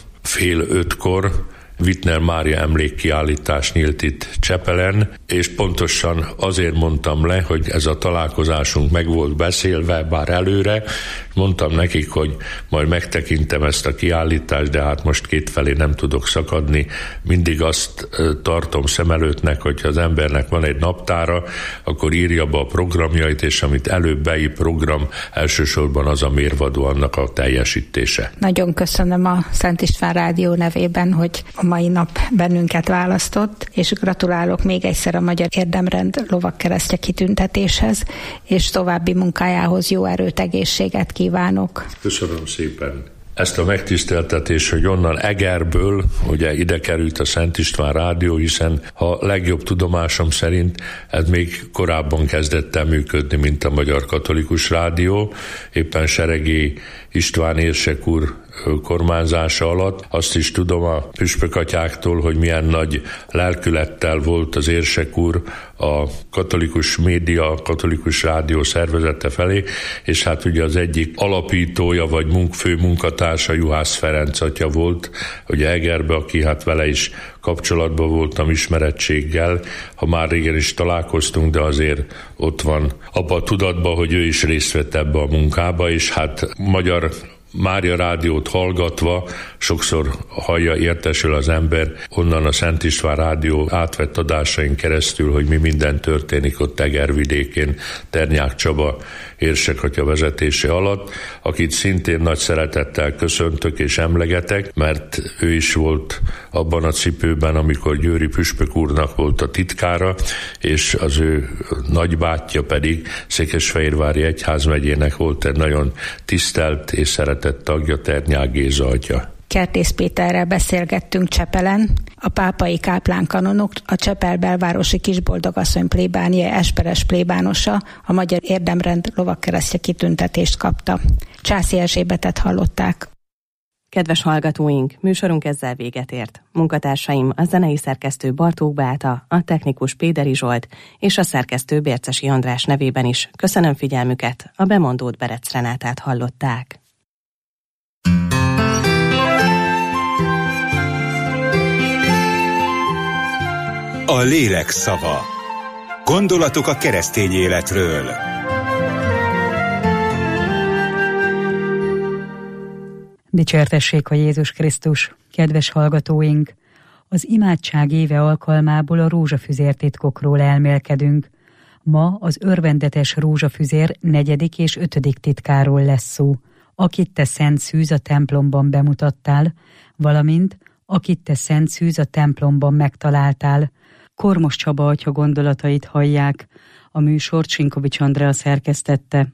4:30 Wittner Mária emlékkiállítás nyílt itt Csepelen, és pontosan azért mondtam le, hogy ez a találkozásunk meg volt beszélve, bár előre. Mondtam nekik, hogy majd megtekintem ezt a kiállítást, de hát most kétfelé nem tudok szakadni. Mindig azt tartom szem előttnek, hogyha az embernek van egy naptára, akkor írja be a programjait, és amit előbb beír program, elsősorban az a mérvadó annak a teljesítése. Nagyon köszönöm a Szent István Rádió nevében, hogy a mai nap bennünket választott, és gratulálok még egyszer a Magyar Érdemrend lovagkeresztje kitüntetéshez, és további munkájához jó erőt, egészséget kívánok. Köszönöm szépen ezt a megtiszteltetést, hogy onnan Egerből, ugye ide került a Szent István Rádió, hiszen ha legjobb tudomásom szerint ez még korábban kezdett el működni, mint a Magyar Katolikus Rádió, éppen Seregi István érsek úr kormányzása alatt. Azt is tudom a püspökatyáktól, hogy milyen nagy lelkülettel volt az érsek úr a katolikus média, a katolikus rádió szervezete felé, és hát ugye az egyik alapítója vagy fő munkatársa Juhász Ferenc atya volt, ugye Egerbe, aki hát vele is kapcsolatban voltam ismerettséggel, ha már régen is találkoztunk, de azért ott van abban a tudatban, hogy ő is részt vett ebbe a munkába, és hát Magyar Mária Rádiót hallgatva sokszor hallja, értesül az ember onnan a Szent István Rádió átvett adásain keresztül, hogy mi minden történik ott Egervidékén, Ternyák Csaba érsekatya vezetése alatt, akit szintén nagy szeretettel köszöntök és emlegetek, mert ő is volt abban a cipőben, amikor Győri püspök úrnak volt a titkára, és az ő nagybátyja pedig Székesfehérvári egyházmegyének volt egy nagyon tisztelt és szeretett tagja, Ternyák Géza atya. Kertész Péterrel beszélgettünk Csepelen. A pápai káplánkanonok, a Csepel belvárosi Kisboldogasszony plébánia esperes plébánosa a Magyar Érdemrend lovagkeresztje kitüntetést kapta. Császi Erzsébetet hallották. Kedves hallgatóink, műsorunk ezzel véget ért. Munkatársaim a zenei szerkesztő Bartók Beáta, a technikus Péderi Zsolt és a szerkesztő Bércesi András nevében is köszönöm figyelmüket, a bemondót Berec Renátát hallották. A lélek szava. Gondolatok a keresztény életről. Dicsértessék a Jézus Krisztus, kedves hallgatóink! Az imádság éve alkalmából a rózsafüzértitkokról elmélkedünk. Ma az örvendetes rózsafüzér 4. és 5. titkáról lesz szó, akit te szent szűz a templomban bemutattál, valamint akit te szent szűz a templomban megtaláltál. Kormos Csaba atya gondolatait hallják, a műsort Sinkovics Andrea szerkesztette.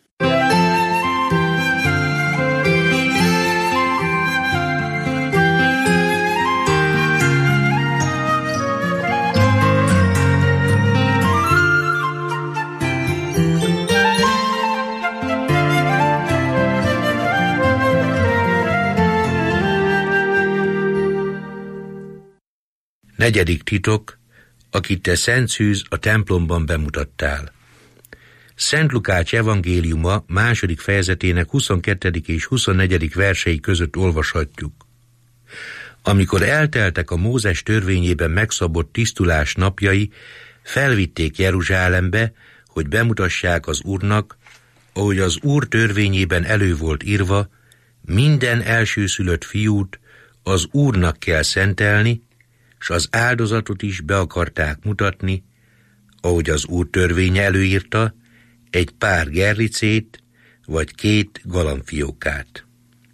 Negyedik titok, akit te szent szűz a templomban bemutattál. Szent Lukács evangéliuma 2. fejezetének 22. és 24. versei között olvashatjuk. Amikor elteltek a Mózes törvényében megszabott tisztulás napjai, felvitték Jeruzsálembe, hogy bemutassák az Úrnak, ahogy az Úr törvényében elő volt írva, minden elsőszülött fiút az Úrnak kell szentelni, s az áldozatot is be akarták mutatni, ahogy az Úr törvénye előírta, egy pár gerlicét vagy 2 galambfiókát.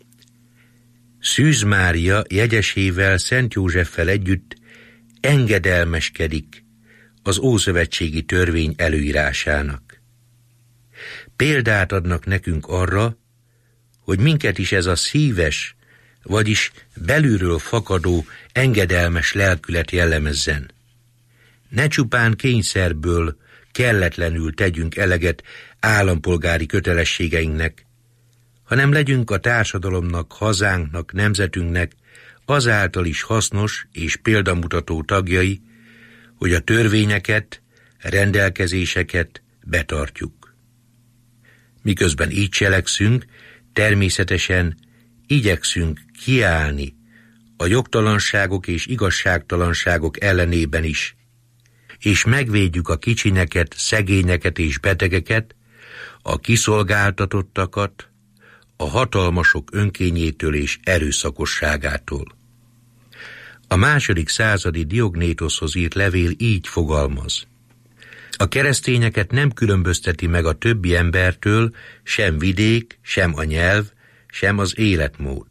Szűz Mária jegyesével, Szent Józseffel együtt engedelmeskedik az ószövetségi törvény előírásának. Példát adnak nekünk arra, hogy minket is ez a szíves, vagyis belülről fakadó, engedelmes lelkület jellemezzen. Ne csupán kényszerből, kelletlenül tegyünk eleget állampolgári kötelességeinknek, hanem legyünk a társadalomnak, hazánknak, nemzetünknek azáltal is hasznos és példamutató tagjai, hogy a törvényeket, rendelkezéseket betartjuk. Miközben így cselekszünk, természetesen igyekszünk kiállni a jogtalanságok és igazságtalanságok ellenében is, és megvédjük a kicsineket, szegényeket és betegeket, a kiszolgáltatottakat, a hatalmasok önkényétől és erőszakosságától. A 2. századi Diognétoszhoz írt levél így fogalmaz: a keresztényeket nem különbözteti meg a többi embertől sem vidék, sem a nyelv, sem az életmód.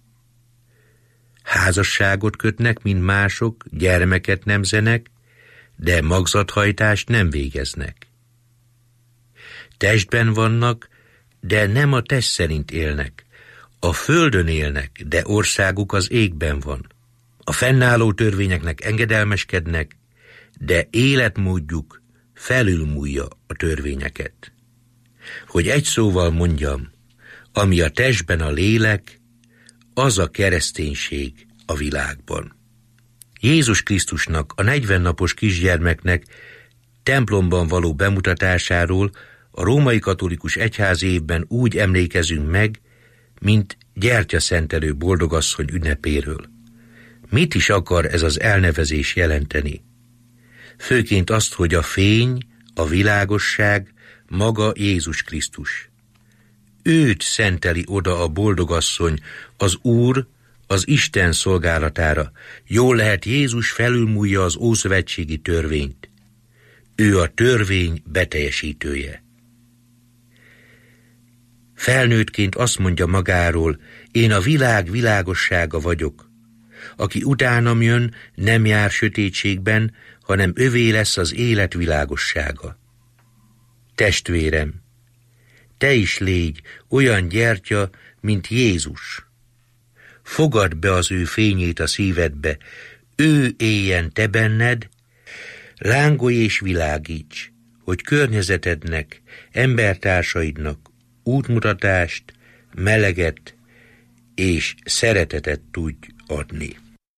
Házasságot kötnek, mint mások, gyermeket nemzenek, de magzathajtást nem végeznek. Testben vannak, de nem a test szerint élnek. A földön élnek, de országuk az égben van. A fennálló törvényeknek engedelmeskednek, de életmódjuk felülmúlja a törvényeket. Hogy egy szóval mondjam, ami a testben a lélek, az a kereszténység a világban. Jézus Krisztusnak, a 40 napos kisgyermeknek templomban való bemutatásáról a római katolikus egyház évben úgy emlékezünk meg, mint gyertyaszentelő boldogasszony ünnepéről. Mit is akar ez az elnevezés jelenteni? Főként azt, hogy a fény, a világosság maga Jézus Krisztus. Őt szenteli oda a boldogasszony, az Úr, az Isten szolgálatára. Jól lehet, Jézus felülmúlja az ószövetségi törvényt. Ő a törvény beteljesítője. Felnőttként azt mondja magáról: én a világ világossága vagyok. Aki utánam jön, nem jár sötétségben, hanem övé lesz az élet világossága. Testvérem, te is légy olyan gyertya, mint Jézus. Fogadd be az ő fényét a szívedbe, ő éljen te benned, lángolj és világíts, hogy környezetednek, embertársaidnak útmutatást, meleget és szeretetet tudj adni.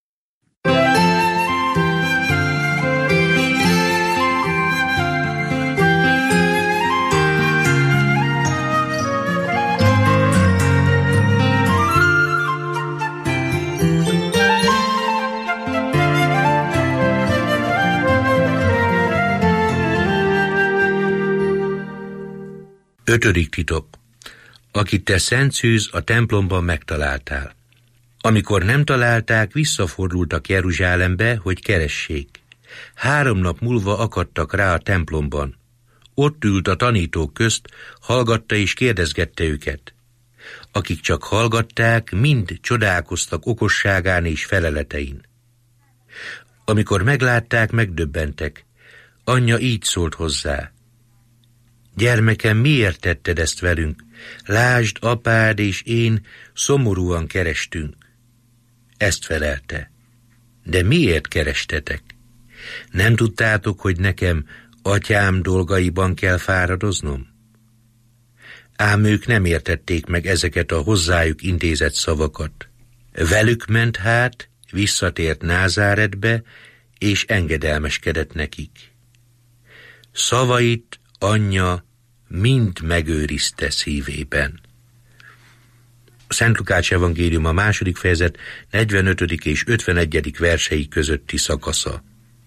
Ötödik titok. Akit te Szent Szűz a templomban megtaláltál. Amikor nem találták, visszafordultak Jeruzsálembe, hogy keressék. 3 nap múlva akadtak rá a templomban. Ott ült a tanítók közt, hallgatta és kérdezgette őket. Akik csak hallgatták, mind csodálkoztak okosságán és feleletein. Amikor meglátták, megdöbbentek. Anyja így szólt hozzá: gyermekem, miért tetted ezt velünk? Lásd, apád és én szomorúan kerestünk. Ezt felelte. De miért kerestetek? Nem tudtátok, hogy nekem atyám dolgaiban kell fáradoznom? Ám ők nem értették meg ezeket a hozzájuk intézett szavakat. Velük ment hát, visszatért Názáretbe, és engedelmeskedett nekik. Szavait anyja mind megőrizte szívében. Szent Lukács evangélium a 2. fejezet 45. és 51. versei közötti szakasza.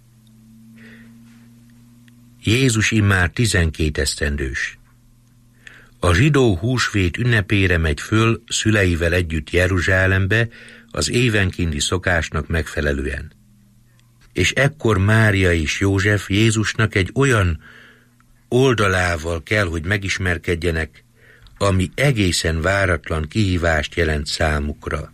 Jézus immár 12 esztendős. A zsidó húsvét ünnepére megy föl szüleivel együtt Jeruzsálembe az évenkinti szokásnak megfelelően. És ekkor Mária és József Jézusnak egy olyan oldalával kell, hogy megismerkedjenek, ami egészen váratlan kihívást jelent számukra.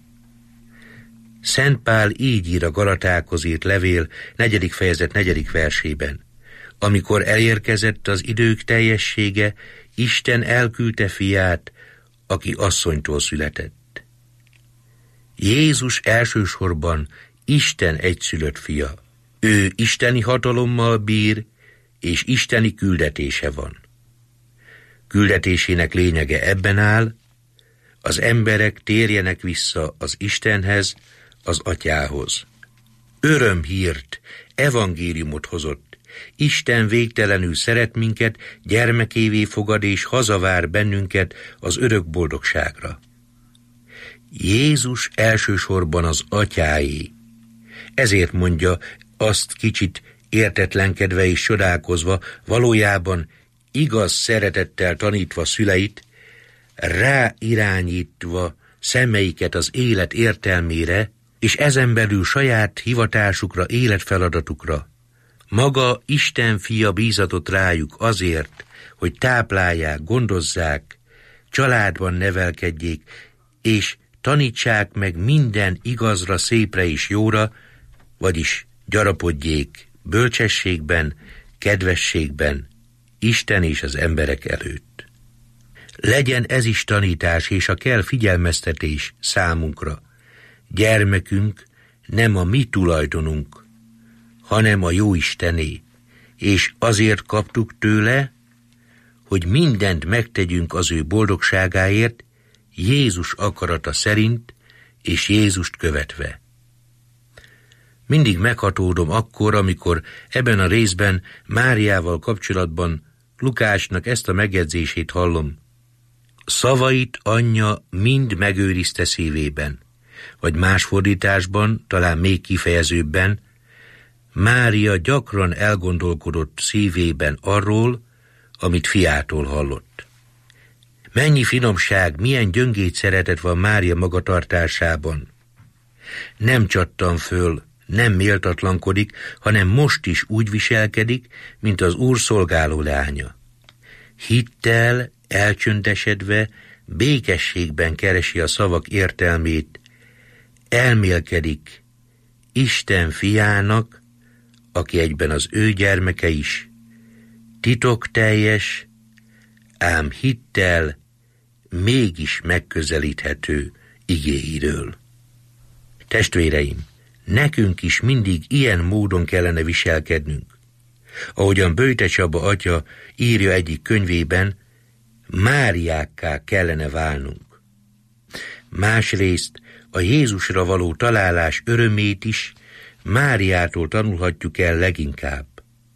Szent Pál így ír a Galatákhoz írt levél 4. fejezet 4. versében. Amikor elérkezett az idők teljessége, Isten elküldte fiát, aki asszonytól született. Jézus elsősorban Isten egyszülött fia. Ő isteni hatalommal bír, és isteni küldetése van. Küldetésének lényege ebben áll, az emberek térjenek vissza az Istenhez, az Atyához. Örömhírt, evangéliumot hozott. Isten végtelenül szeret minket, gyermekévé fogad és hazavár bennünket az örök boldogságra. Jézus elsősorban az Atyáé. Ezért mondja azt kicsit értetlenkedve és csodálkozva, valójában igaz szeretettel tanítva szüleit, ráirányítva szemeiket az élet értelmére, és ezen belül saját hivatásukra, életfeladatukra. Maga Isten fia bízatott rájuk azért, hogy táplálják, gondozzák, családban nevelkedjék, és tanítsák meg minden igazra, szépre és jóra, vagyis gyarapodjék bölcsességben, kedvességben, Isten és az emberek előtt. Legyen ez is tanítás és a kell figyelmeztetés számunkra. Gyermekünk nem a mi tulajdonunk, hanem a Jóistené, és azért kaptuk tőle, hogy mindent megtegyünk az ő boldogságáért, Jézus akarata szerint és Jézust követve. Mindig meghatódom akkor, amikor ebben a részben Máriával kapcsolatban Lukácsnak ezt a megjegyzését hallom. Szavait anyja mind megőrizte szívében, vagy más fordításban, talán még kifejezőbben, Mária gyakran elgondolkodott szívében arról, amit fiától hallott. Mennyi finomság, milyen gyöngéd szeretet van Mária magatartásában. Nem csattan föl, nem méltatlankodik, hanem most is úgy viselkedik, mint az Úr szolgáló leánya. Hittel, elcsöndesedve, békességben keresi a szavak értelmét, elmélkedik Isten fiának, aki egyben az ő gyermeke is, titokteljes, ám hittel mégis megközelíthető igéiről. Testvéreim, nekünk is mindig ilyen módon kellene viselkednünk. Ahogyan Böjte Csaba atya írja egyik könyvében, Máriákká kellene válnunk. Másrészt a Jézusra való találás örömét is Máriától tanulhatjuk el leginkább.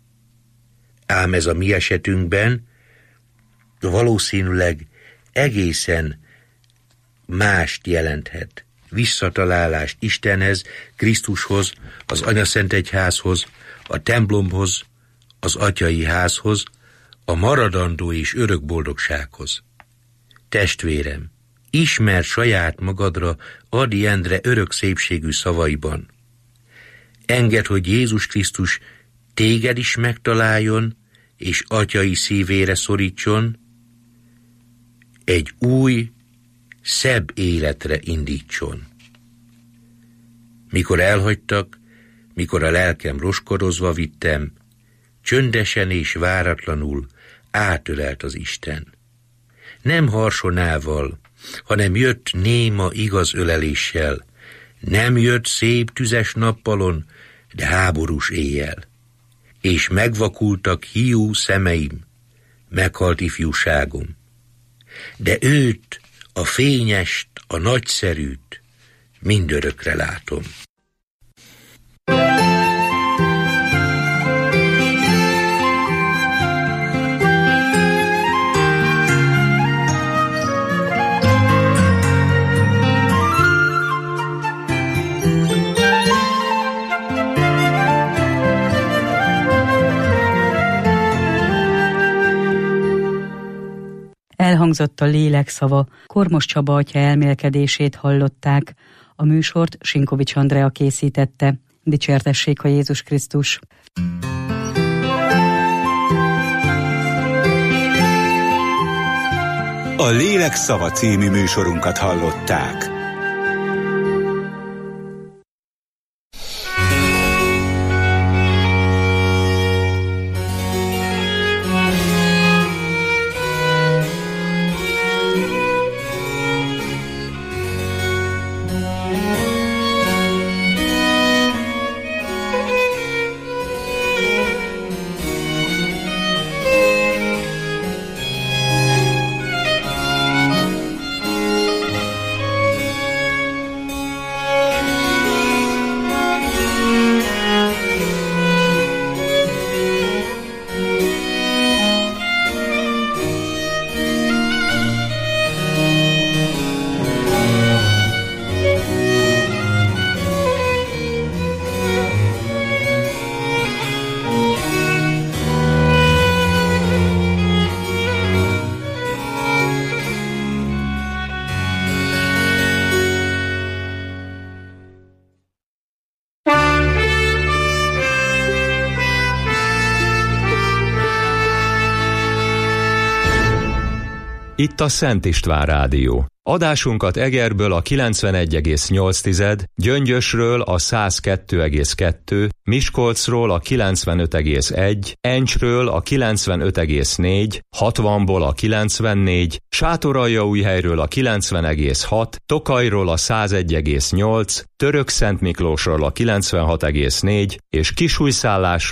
Ám ez a mi esetünkben valószínűleg egészen mást jelenthet. Visszatalálást Istenhez, Krisztushoz, az Anyaszentegyházhoz, a templomhoz, az atyai házhoz, a maradandó és örök boldogsághoz. Testvérem, ismerd saját magadra Ady Endre örök szépségű szavaiban. Engedd, hogy Jézus Krisztus téged is megtaláljon, és atyai szívére szorítson, egy új, szebb életre indítson. Mikor elhagytak, mikor a lelkem roskodozva vittem, csöndesen és váratlanul átölelt az Isten. Nem harsonával, hanem jött néma igaz öleléssel, nem jött szép tüzes nappalon, de háborús éjjel. És megvakultak hiú szemeim, meghalt ifjúságom. De őt, a fényest, a nagyszerűt mindörökre látom. Elhangzott a lélek szava, Kormos Csaba atya elmélkedését hallották. A műsort Sinkovics Andrea készítette. Dicsértessék a Jézus Krisztus! A Lélek szava című műsorunkat hallották. Itt a Szent István Rádió. Adásunkat Egerből a 91,8, Gyöngyösről a 102,2, Miskolcról a 95,1, Encsről a 95,4, 60-ból a 94, Sátoraljaújhelyről a 90,6, Tokajról a 101,8, Törökszentmiklósról a 96,4 és Kisújszállásról